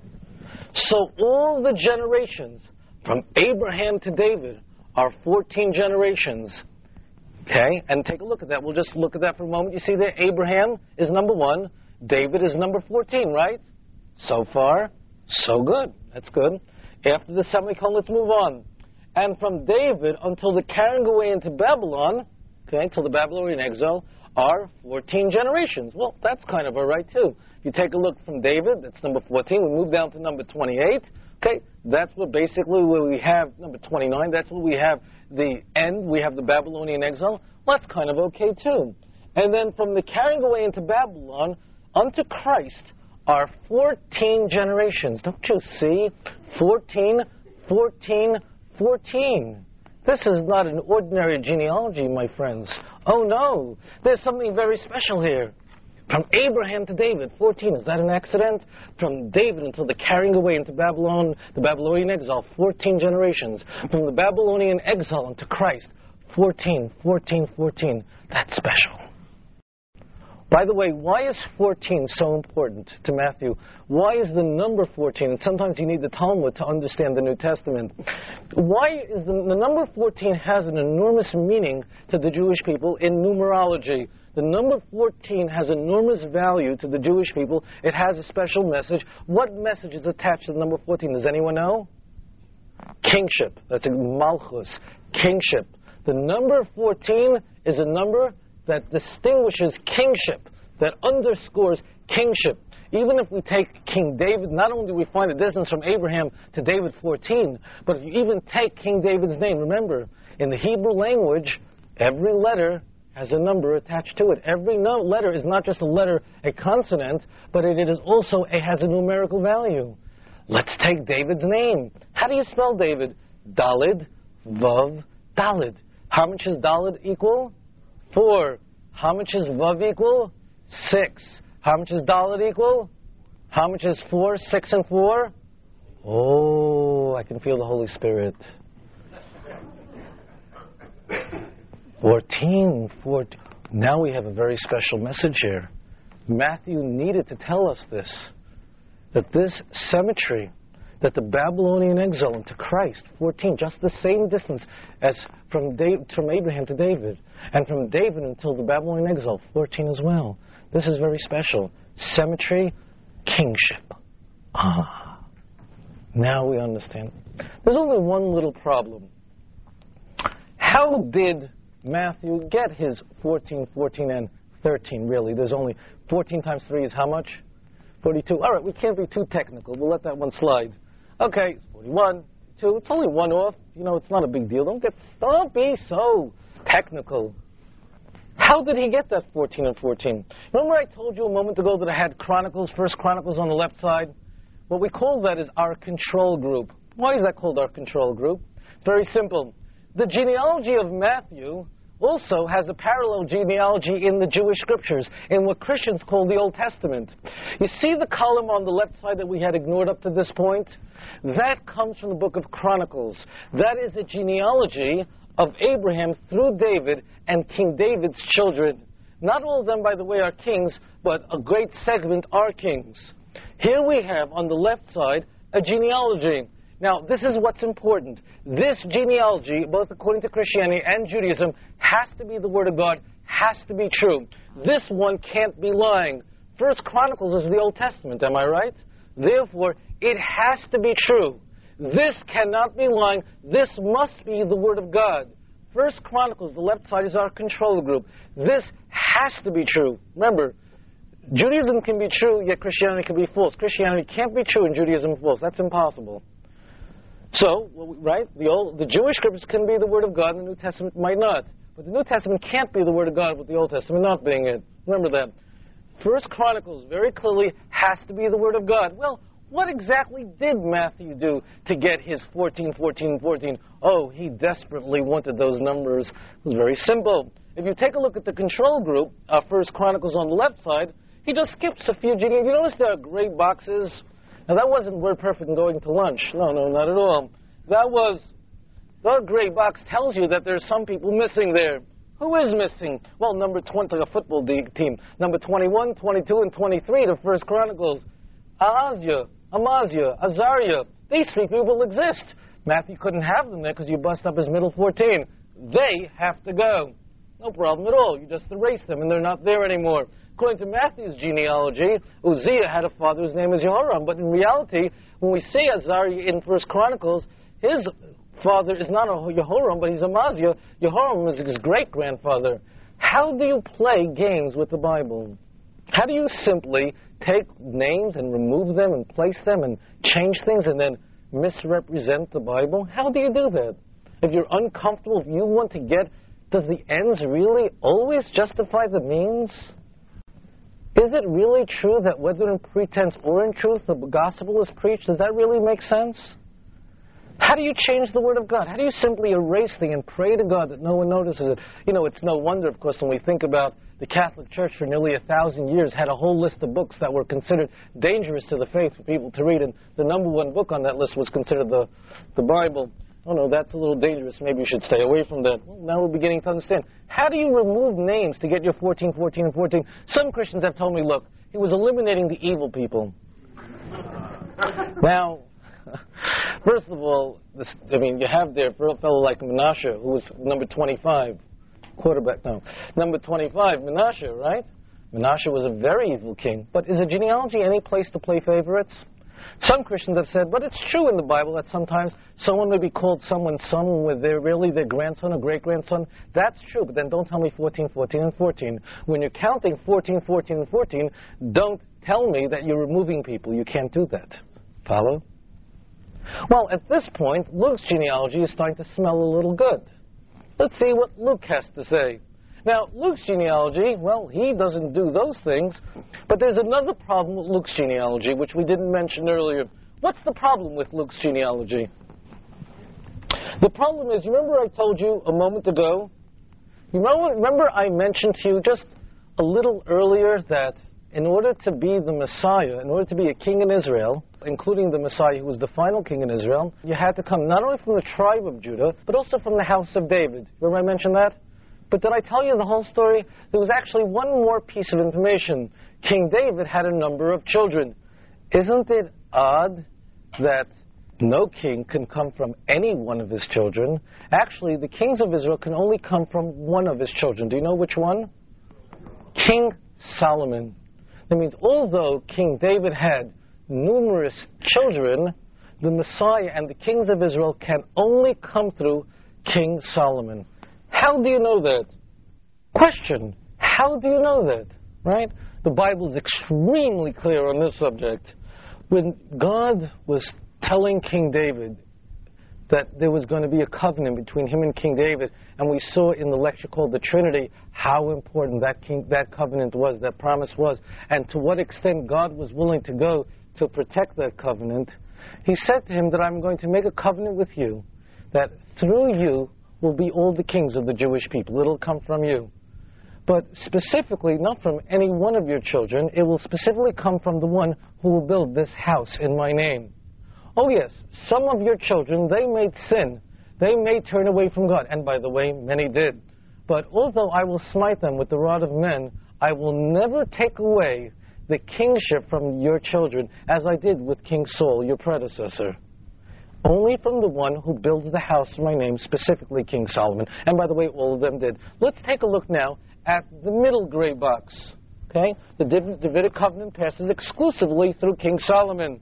Speaker 1: So all the generations from Abraham to David are 14 generations. Okay? And take a look at that. We'll just look at that for a moment. You see there, Abraham is number 1. David is number 14, right? So far, so good. That's good. After the semicolon, let's move on. And from David until the carrying away into Babylon, okay, until the Babylonian exile, are 14 generations. Well, that's kind of all right, too. If you take a look from David, that's number 14. We move down to number 28. Okay, that's what basically where we have number 29. That's where we have the end. We have the Babylonian exile. Well, that's kind of okay, too. And then from the carrying away into Babylon unto Christ are 14 generations. Don't you see? 14, 14, 14. This is not an ordinary genealogy, my friends. Oh, no. There's something very special here. From Abraham to David, 14. Is that an accident? From David until the carrying away into Babylon, the Babylonian exile, 14 generations. From the Babylonian exile into Christ, 14, 14, 14. That's special. By the way, why is 14 so important to Matthew? Why is the number 14? And sometimes you need the Talmud to understand the New Testament. Why is the number 14 has an enormous meaning to the Jewish people in numerology. The number 14 has enormous value to the Jewish people. It has a special message. What message is attached to the number 14? Does anyone know? Kingship. That's a malchus. Kingship. The number 14 is a number that distinguishes kingship, that underscores kingship. Even if we take King David, not only do we find the distance from Abraham to David 14, but if you even take King David's name, remember, in the Hebrew language, every letter has a number attached to it. Every letter is not just a letter, a consonant, but it is also has a numerical value. Let's take David's name. How do you spell David? Dalid, Vav, Dalid. How much is Dalid equal? 4. How much is Vav equal? 6. How much is Dalid equal? How much is 4? 6 and 4? Oh, I can feel the Holy Spirit. 14. Now we have a very special message here. Matthew needed to tell us this. That this symmetry, that the Babylonian exile into Christ, 14, just the same distance as from Abraham to David, and from David until the Babylonian exile, 14 as well. This is very special. Symmetry, kingship. Now we understand. There's only one little problem. How did Matthew get his 14, 14, and 13, really? There's only 14 times 3 is how much? 42. All right, we can't be too technical. We'll let that one slide. Okay, it's 41, 2. It's only one off. You know, it's not a big deal. Don't be so technical. How did he get that 14 and 14? Remember I told you a moment ago that I had Chronicles, First Chronicles on the left side? What we call that is our control group. Why is that called our control group? It's very simple. The genealogy of Matthew also has a parallel genealogy in the Jewish scriptures, in what Christians call the Old Testament. You see the column on the left side that we had ignored up to this point? That comes from the book of Chronicles. That is a genealogy of Abraham through David and King David's children. Not all of them, by the way, are kings, but a great segment are kings. Here we have, on the left side, a genealogy. Now, this is what's important. This genealogy, both according to Christianity and Judaism, has to be the Word of God, has to be true. This one can't be lying. First Chronicles is the Old Testament, am I right? Therefore, it has to be true. This cannot be lying. This must be the Word of God. First Chronicles, the left side, is our control group. This has to be true. Remember, Judaism can be true, yet Christianity can be false. Christianity can't be true and Judaism false. That's impossible. So, right, the Jewish scriptures can be the Word of God, and the New Testament might not. But the New Testament can't be the Word of God with the Old Testament not being it. Remember that. First Chronicles very clearly has to be the Word of God. Well, what exactly did Matthew do to get his 14, 14, 14? Oh, he desperately wanted those numbers. It was very simple. If you take a look at the control group, First Chronicles on the left side, he just skips a few genealogies. You notice there are gray boxes? Now, that wasn't WordPerfect and going to lunch. No, not at all. That was, the gray box tells you that there's some people missing there. Who is missing? Well, number 20, like a football team. Number 21, 22, and 23, the First Chronicles. Amaziah, Azariah. These three people exist. Matthew couldn't have them there because you bust up his middle 14. They have to go. No problem at all. You just erase them, and they're not there anymore. According to Matthew's genealogy, Uzziah had a father whose name is Jehoram. But in reality, when we see Azariah in First Chronicles, his father is not Jehoram, but he's Amaziah. Jehoram is his great-grandfather. How do you play games with the Bible? How do you simply take names and remove them and place them and change things and then misrepresent the Bible? How do you do that? If you're uncomfortable, if you want to does the ends really always justify the means? Is it really true that whether in pretense or in truth the gospel is preached? Does that really make sense? How do you change the Word of God? How do you simply erase things and pray to God that no one notices it? You know, it's no wonder, of course, when we think about the Catholic Church for nearly 1,000 years had a whole list of books that were considered dangerous to the faith for people to read, and the number one book on that list was considered the Bible. Oh no, that's a little dangerous. Maybe you should stay away from that. Well, now we're beginning to understand. How do you remove names to get your 14, 14, and 14? Some Christians have told me, look, he was eliminating the evil people. Now, first of all, you have there a fellow like Menashe, who was number 25, number 25, Menashe, right? Menashe was a very evil king. But is a genealogy any place to play favorites? Some Christians have said, but it's true in the Bible that sometimes someone may be called someone's son when they're really their grandson or great-grandson. That's true, but then don't tell me 14, 14, and 14. When you're counting 14, 14, and 14, don't tell me that you're removing people. You can't do that. Follow? Well, at this point, Luke's genealogy is starting to smell a little good. Let's see what Luke has to say. Now, Luke's genealogy, well, he doesn't do those things, but there's another problem with Luke's genealogy, which we didn't mention earlier. What's the problem with Luke's genealogy? The problem is, remember I told you a moment ago, remember I mentioned to you just a little earlier that in order to be the Messiah, in order to be a king in Israel, including the Messiah who was the final king in Israel, you had to come not only from the tribe of Judah, but also from the house of David. Remember I mentioned that? But did I tell you the whole story? There was actually one more piece of information. King David had a number of children. Isn't it odd that no king can come from any one of his children? Actually, the kings of Israel can only come from one of his children. Do you know which one? King Solomon. That means although King David had numerous children, the Messiah and the kings of Israel can only come through King Solomon. How do you know that? Question, how do you know that? Right? The Bible is extremely clear on this subject. When God was telling King David that there was going to be a covenant between him and King David, and we saw in the lecture called the Trinity how important that covenant was, that promise was, and to what extent God was willing to go to protect that covenant, he said to him that I'm going to make a covenant with you, that through you will be all the kings of the Jewish people. It'll come from you. But specifically, not from any one of your children, it will specifically come from the one who will build this house in my name. Oh yes, some of your children, they may sin. They may turn away from God. And by the way, many did. But although I will smite them with the rod of men, I will never take away the kingship from your children, as I did with King Saul, your predecessor. Only from the one who builds the house in my name, specifically King Solomon. And by the way, all of them did. Let's take a look now at the middle gray box. Okay? The Davidic covenant passes exclusively through King Solomon.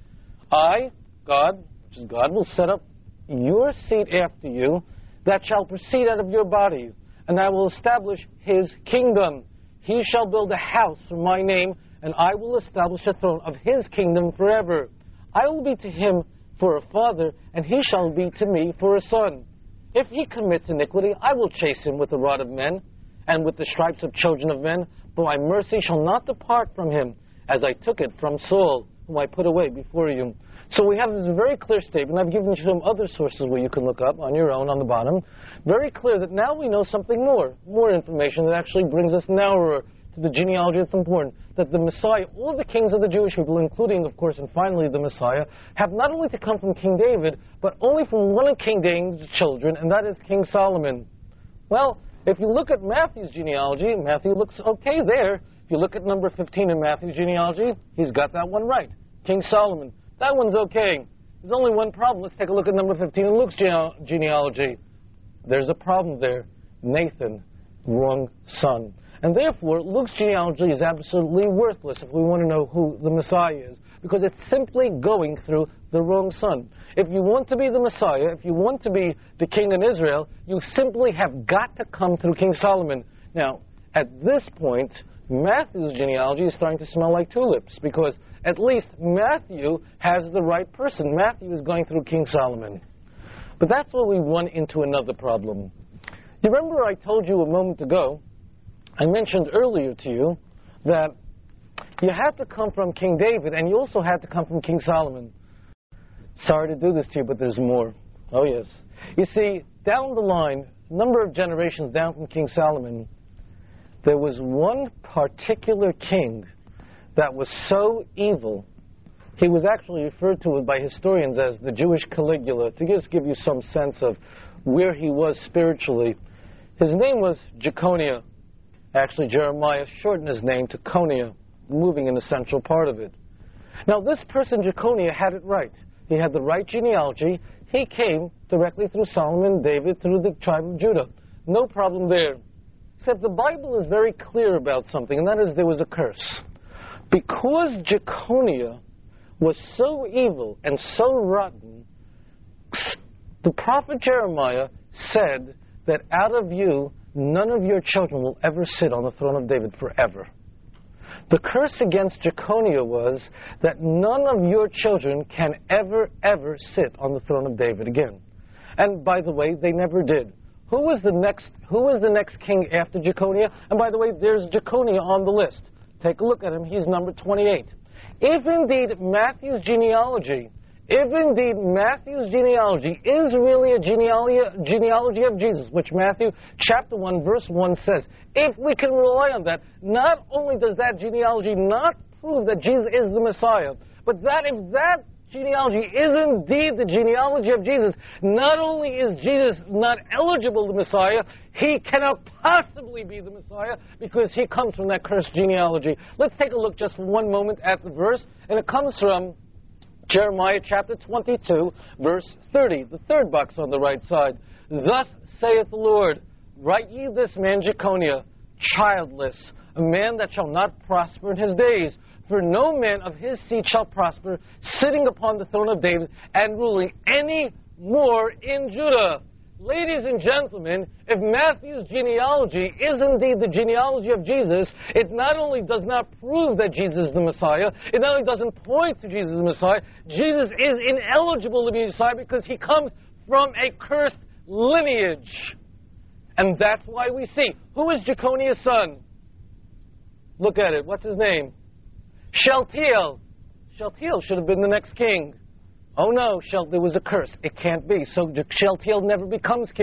Speaker 1: I, God, which is God, will set up your seed after you that shall proceed out of your body, and I will establish his kingdom. He shall build a house for my name, and I will establish the throne of his kingdom forever. I will be to him for a father, and he shall be to me for a son. If he commits iniquity, I will chase him with the rod of men, and with the stripes of children of men, but my mercy shall not depart from him, as I took it from Saul, whom I put away before you. So we have this very clear statement. I've given you some other sources where you can look up on your own on the bottom. Very clear that now we know something more information that actually brings us now to the genealogy that's important. That the Messiah, all the kings of the Jewish people, including, of course, and finally the Messiah, have not only to come from King David, but only from one of King David's children, and that is King Solomon. Well, if you look at Matthew's genealogy, Matthew looks okay there. If you look at number 15 in Matthew's genealogy, he's got that one right. King Solomon. That one's okay. There's only one problem. Let's take a look at number 15 in Luke's genealogy. There's a problem there. Nathan, wrong son. And therefore, Luke's genealogy is absolutely worthless if we want to know who the Messiah is, because it's simply going through the wrong son. If you want to be the Messiah, if you want to be the king in Israel, you simply have got to come through King Solomon. Now, at this point, Matthew's genealogy is starting to smell like tulips, because at least Matthew has the right person. Matthew is going through King Solomon. But that's where we run into another problem. You remember I told you a moment ago, I mentioned earlier to you, that you had to come from King David, and you also had to come from King Solomon. Sorry to do this to you, but there's more. Oh, yes. You see, down the line, a number of generations down from King Solomon, there was one particular king that was so evil. He was actually referred to by historians as the Jewish Caligula, to just give you some sense of where he was spiritually. His name was Jeconiah. Actually, Jeremiah shortened his name to Coniah, moving in the central part of it. Now, this person, Jeconiah, had it right. He had the right genealogy. He came directly through Solomon and David through the tribe of Judah. No problem there. Except the Bible is very clear about something, and that is there was a curse. Because Jeconiah was so evil and so rotten, the prophet Jeremiah said that out of you, none of your children will ever sit on the throne of David forever. The curse against Jeconiah was that none of your children can ever sit on the throne of David again. And by the way, they never did. Who was the next king after Jeconiah? And by the way, there's Jeconiah on the list. Take a look at him. He's number 28. If indeed Matthew's genealogy is really a genealogy of Jesus, which Matthew chapter 1 verse 1 says, if we can rely on that, not only does that genealogy not prove that Jesus is the Messiah, but that if that genealogy is indeed the genealogy of Jesus, not only is Jesus not eligible to the Messiah, he cannot possibly be the Messiah because he comes from that cursed genealogy. Let's take a look just for one moment at the verse, and it comes from Jeremiah chapter 22, verse 30, the third box on the right side. Thus saith the Lord, write ye this man Jeconiah, childless, a man that shall not prosper in his days. For no man of his seed shall prosper, sitting upon the throne of David and ruling any more in Judah. Ladies and gentlemen, if Matthew's genealogy is indeed the genealogy of Jesus, it not only does not prove that Jesus is the Messiah, it not only doesn't point to Jesus as the Messiah, Jesus is ineligible to be the Messiah because he comes from a cursed lineage. And that's why we see, who is Jeconiah's son? Look at it. What's his name? Shealtiel. Shealtiel should have been the next king. Oh no, there was a curse. It can't be. So Shealtiel never becomes king.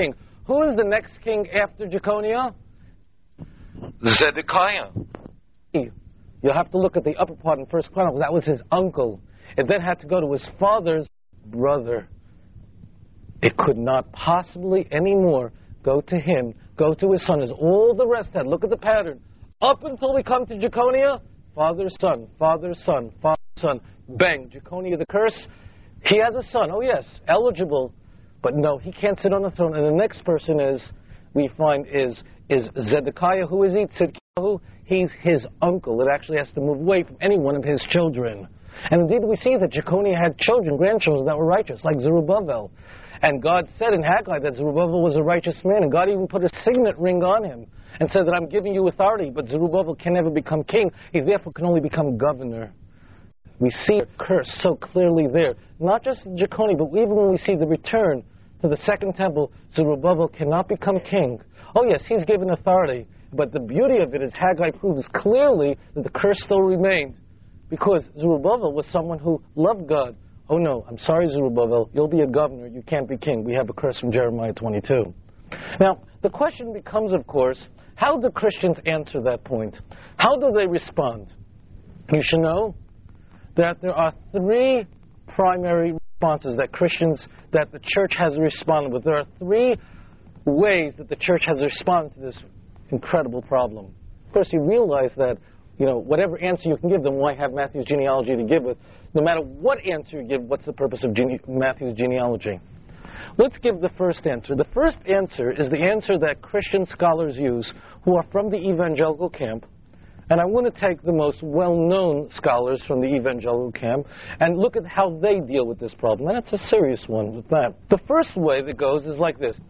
Speaker 1: Who is the next king after Jeconiah?
Speaker 3: Zedekiah.
Speaker 1: You'll have to look at the upper part in First Chronicles. That was his uncle. It then had to go to his father's brother. It could not possibly anymore go to him, go to his son, as all the rest had. Look at the pattern. Up until we come to Jeconiah, father, son, father, son, father, son. Bang, Jeconiah the curse. He has a son, oh yes, eligible. But no, he can't sit on the throne. And the next person we find is Zedekiah. Who is he? Tzidkiyahu. He's his uncle. It actually has to move away from any one of his children. And indeed we see that Jeconiah had children, grandchildren that were righteous, like Zerubbabel. And God said in Haggai that Zerubbabel was a righteous man, and God even put a signet ring on him and said that I'm giving you authority, but Zerubbabel can never become king. He therefore can only become governor. We see a curse so clearly there. Not just Jeconiah, but even when we see the return to the second temple, Zerubbabel cannot become king. Oh yes, he's given authority, but the beauty of it is Haggai proves clearly that the curse still remained, because Zerubbabel was someone who loved God. Oh no, I'm sorry, Zerubbabel, you'll be a governor, you can't be king. We have a curse from Jeremiah 22. Now, the question becomes, of course, how do Christians answer that point? How do they respond? You should know that there are three primary responses that the church has responded with. There are three ways that the church has responded to this incredible problem. First, you realize that, whatever answer you can give them, why have Matthew's genealogy to give with? No matter what answer you give, what's the purpose of Matthew's genealogy? Let's give the first answer. The first answer is the answer that Christian scholars use who are from the evangelical camp. And I want to take the most well-known scholars from the evangelical camp and look at how they deal with this problem. And it's a serious one with that. The first way that goes is like this.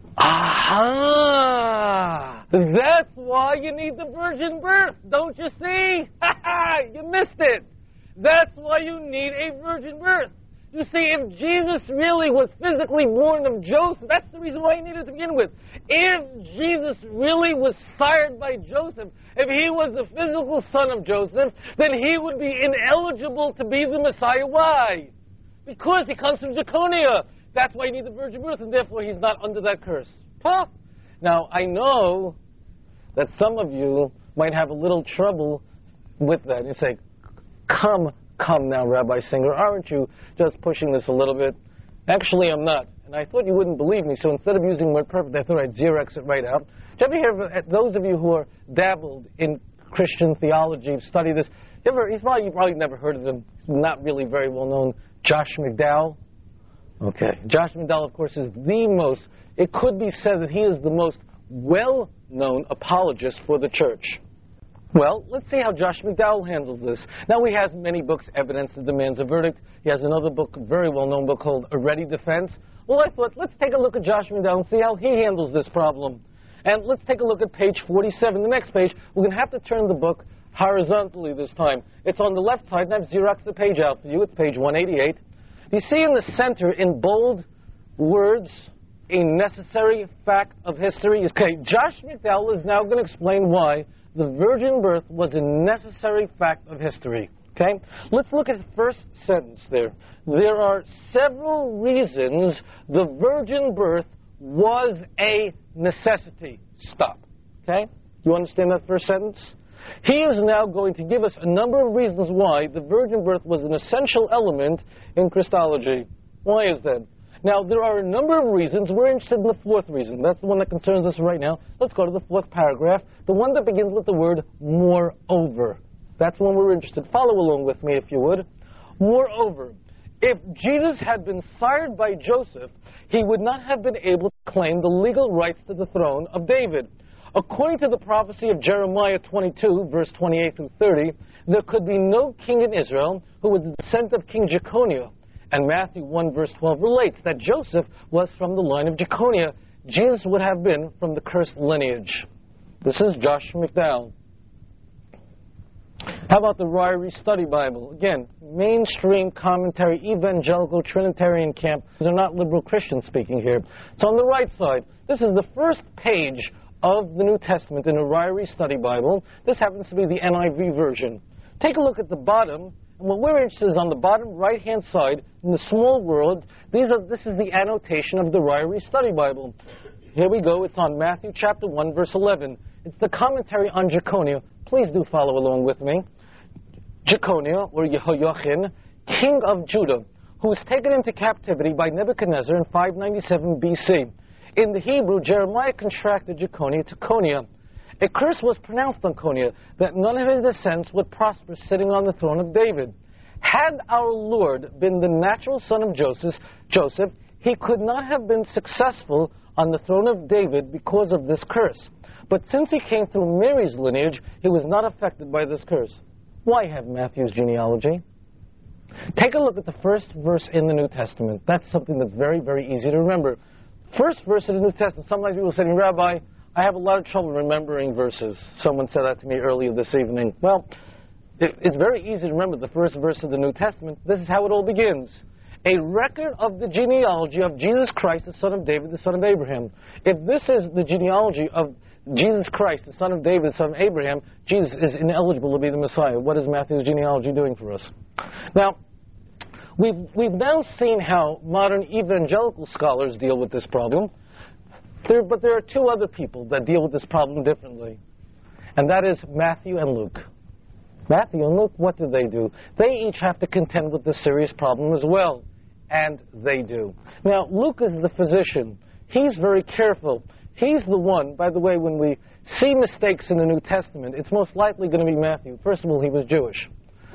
Speaker 1: Aha! That's why you need the virgin birth, don't you see? You missed it. That's why you need a virgin birth. You see, if Jesus really was physically born of Joseph, that's the reason why he needed to begin with. If Jesus really was sired by Joseph, if he was the physical son of Joseph, then he would be ineligible to be the Messiah. Why? Because he comes from Jeconiah. That's why you need the virgin birth, and therefore he's not under that curse. Huh? Now, I know that some of you might have a little trouble with that. You say, come now, Rabbi Singer, aren't you just pushing this a little bit? Actually, I'm not. And I thought you wouldn't believe me, so instead of using the word perfect, I thought I'd Xerox it right out. Did you ever hear, those of you who are dabbled in Christian theology, study this, you've probably never heard of him. He's not really very well known. Josh McDowell. Okay. Josh McDowell, of course, is it could be said that he is the most well-known apologist for the church. Well, let's see how Josh McDowell handles this. Now, he has many books, Evidence That Demands a Verdict. He has another book, a very well-known book called A Ready Defense. Well, I thought, let's take a look at Josh McDowell and see how he handles this problem. And let's take a look at page 47, the next page. We're going to have to turn the book horizontally this time. It's on the left side, and I've Xeroxed the page out for you. It's page 188. You see in the center, in bold words, a necessary fact of history. Okay, Josh McDowell is now going to explain why the virgin birth was a necessary fact of history. Okay? Let's look at the first sentence there. There are several reasons the virgin birth was a necessity. Stop. Okay? You understand that first sentence? He is now going to give us a number of reasons why the virgin birth was an essential element in Christology. Why is that? Now, there are a number of reasons. We're interested in the fourth reason. That's the one that concerns us right now. Let's go to the fourth paragraph, the one that begins with the word moreover. That's the one we're interested in. Follow along with me, if you would. Moreover, if Jesus had been sired by Joseph, he would not have been able to claim the legal rights to the throne of David. According to the prophecy of Jeremiah 22, verse 28 through 30, there could be no king in Israel who was the descendant of King Jeconiah. And Matthew 1, verse 12 relates that Joseph was from the line of Jeconiah. Jesus would have been from the cursed lineage. This is Josh McDowell. How about the Ryrie Study Bible? Again, mainstream commentary, evangelical, Trinitarian camp. These are not liberal Christians speaking here. It's on the right side. This is the first page of the New Testament in a Ryrie Study Bible. This happens to be the NIV version. Take a look at the bottom. And what we're interested in is on the bottom right-hand side, in the small words, this is the annotation of the Ryrie Study Bible. Here we go. It's on Matthew chapter 1, verse 11. It's the commentary on Jeconiah. Please do follow along with me. Jeconiah, or Jehoiachin, king of Judah, who was taken into captivity by Nebuchadnezzar in 597 BC. In the Hebrew, Jeremiah contracted Jeconiah to Coniah. A curse was pronounced on Coniah that none of his descendants would prosper sitting on the throne of David. Had our Lord been the natural son of Joseph, he could not have been successful on the throne of David because of this curse. But since he came through Mary's lineage, he was not affected by this curse. Why have Matthew's genealogy? Take a look at the first verse in the New Testament. That's something that's very, very easy to remember. First verse in the New Testament. Sometimes people say, Rabbi, I have a lot of trouble remembering verses. Someone said that to me earlier this evening. Well, it's very easy to remember the first verse of the New Testament. This is how it all begins. A record of the genealogy of Jesus Christ, the son of David, the son of Abraham. If this is the genealogy of Jesus Christ, the son of David, the son of Abraham, Jesus is ineligible to be the Messiah. What is Matthew's genealogy doing for us? Now, we've now seen how modern evangelical scholars deal with this problem. But there are two other people that deal with this problem differently. And that is Matthew and Luke. Matthew and Luke, what do? They each have to contend with this serious problem as well. And they do. Now, Luke is the physician. He's very careful. He's the one, by the way, when we see mistakes in the New Testament, it's most likely going to be Matthew. First of all, he was Jewish.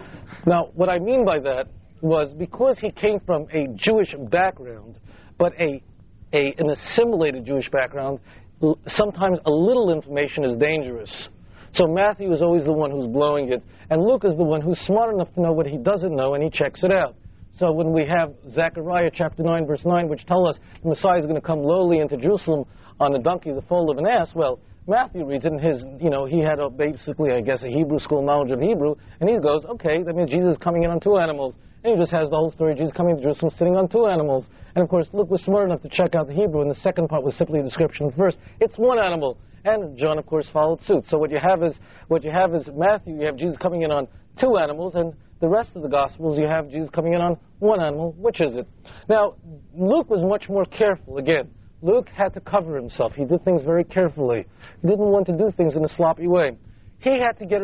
Speaker 1: Now, what I mean by that was because he came from a Jewish background, but an assimilated Jewish background, sometimes a little information is dangerous. So Matthew is always the one who's blowing it, and Luke is the one who's smart enough to know what he doesn't know, and he checks it out. So when we have Zechariah chapter 9, verse 9, which tell us the Messiah is going to come lowly into Jerusalem on a donkey, the foal of an ass, well, Matthew reads it, and he had basically, I guess, a Hebrew school knowledge of Hebrew, and he goes, okay, that means Jesus is coming in on two animals. And he just has the whole story, Jesus coming to Jerusalem, sitting on two animals. And of course, Luke was smart enough to check out the Hebrew, and the second part was simply a description of the first. It's one animal. And John, of course, followed suit. So what you have is Matthew, you have Jesus coming in on two animals, and the rest of the Gospels, you have Jesus coming in on one animal. Which is it? Now, Luke was much more careful. Again, Luke had to cover himself. He did things very carefully. He didn't want to do things in a sloppy way. He had to get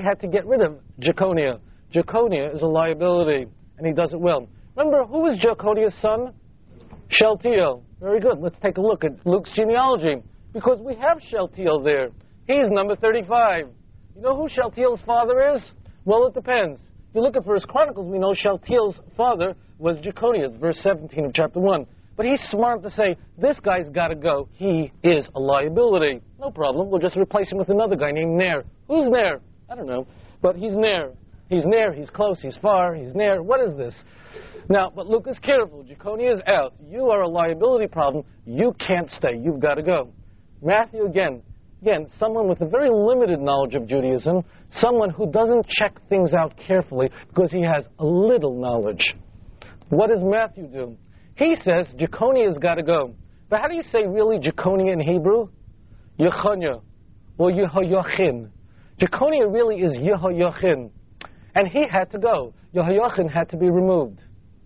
Speaker 1: rid of Jeconiah. Jeconiah is a liability, and he does it well. Remember, who was Jeconiah's son? Shealtiel. Very good. Let's take a look at Luke's genealogy, because we have Shealtiel there. He's number 35. You know who Shealtiel's father is? Well, it depends. If you look at 1 Chronicles, we know Shealtiel's father was Jeconiah. It's verse 17 of chapter 1. But he's smart to say, this guy's got to go. He is a liability. No problem. We'll just replace him with another guy named Ner. Who's Ner? I don't know. But he's Ner. He's near, he's close, he's far, he's near. What is this? Now, but Luke is careful. Jeconiah is out. You are a liability problem. You can't stay. You've got to go. Matthew, again, someone with a very limited knowledge of Judaism, someone who doesn't check things out carefully because he has a little knowledge. What does Matthew do? He says Jeconiah's got to go. But how do you say really Jeconiah in Hebrew? Yechonia, or Yehoiachin. Jeconiah really is Yehoiachin. And he had to go. Jehoiachin had to be removed.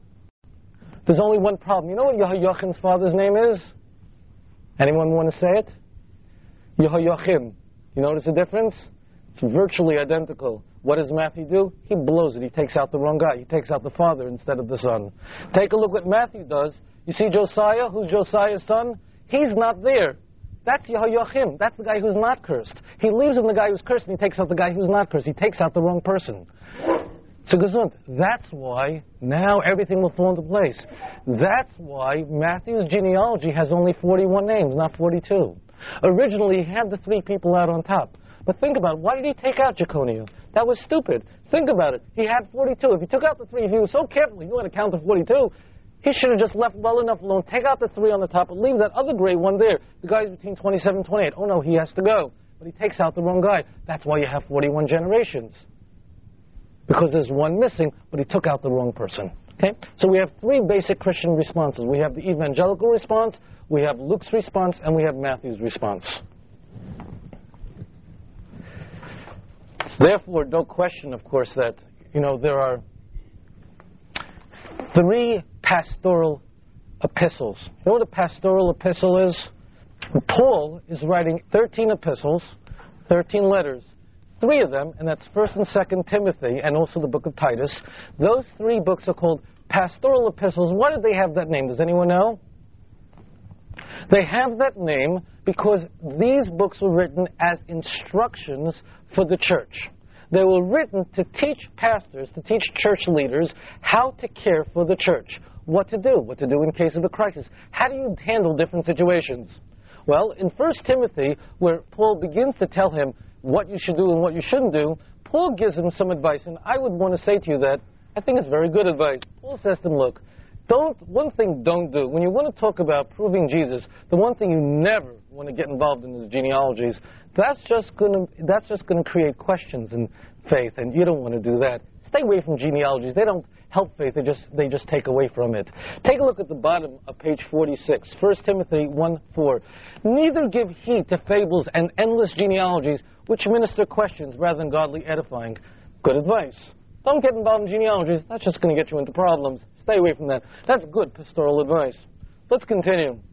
Speaker 1: There's only one problem. You know what Jehoiachin's father's name is? Anyone want to say it? Jehoiachim. You notice the difference? It's virtually identical. What does Matthew do? He blows it. He takes out the wrong guy. He takes out the father instead of the son. Take a look what Matthew does. You see Josiah? Who's Josiah's son? He's not there. That's Jehoiachim. That's the guy who's not cursed. He leaves in the guy who's cursed and he takes out the guy who's not cursed. He takes out the wrong person. So gesund. That's why now everything will fall into place. That's why Matthew's genealogy has only 41 names, not 42. Originally, he had the three people out on top. But think about it. Why did he take out Jeconiah? That was stupid. Think about it. He had 42. If he took out the three, if he was so careful, he wanted to count to 42, he should have just left well enough alone, take out the three on the top, and leave that other gray one there. The guy's between 27 and 28. Oh, no, he has to go. But he takes out the wrong guy. That's why you have 41 generations. Because there's one missing, but he took out the wrong person. Okay? So we have three basic Christian responses. We have the evangelical response, we have Luke's response, and we have Matthew's response. Therefore, no question, of course, that, there are three pastoral epistles. You know what a pastoral epistle is? Paul is writing 13 epistles, 13 letters. 3 of them, and that's 1st and 2nd Timothy, and also the book of Titus. Those 3 books are called pastoral epistles. Why did they have that name? Does anyone know? They have that name because these books were written as instructions for the church. They were written to teach pastors, to teach church leaders how to care for the church, what to do in case of a crisis. How do you handle different situations? Well, in 1 Timothy, where Paul begins to tell him what you should do and what you shouldn't do, Paul gives him some advice, and I would want to say to you that I think it's very good advice. Paul says to him, look, one thing don't do. When you want to talk about proving Jesus, the one thing you never want to get involved in is genealogies. That's just going to create questions in faith, and you don't want to do that. Stay away from genealogies. They don't help faith. They just take away from it. Take a look at the bottom of page 46, 1 Timothy 1:4. Neither give heed to fables and endless genealogies, which minister questions rather than godly edifying. Good advice. Don't get involved in genealogies. That's just going to get you into problems. Stay away from that. That's good pastoral advice. Let's continue.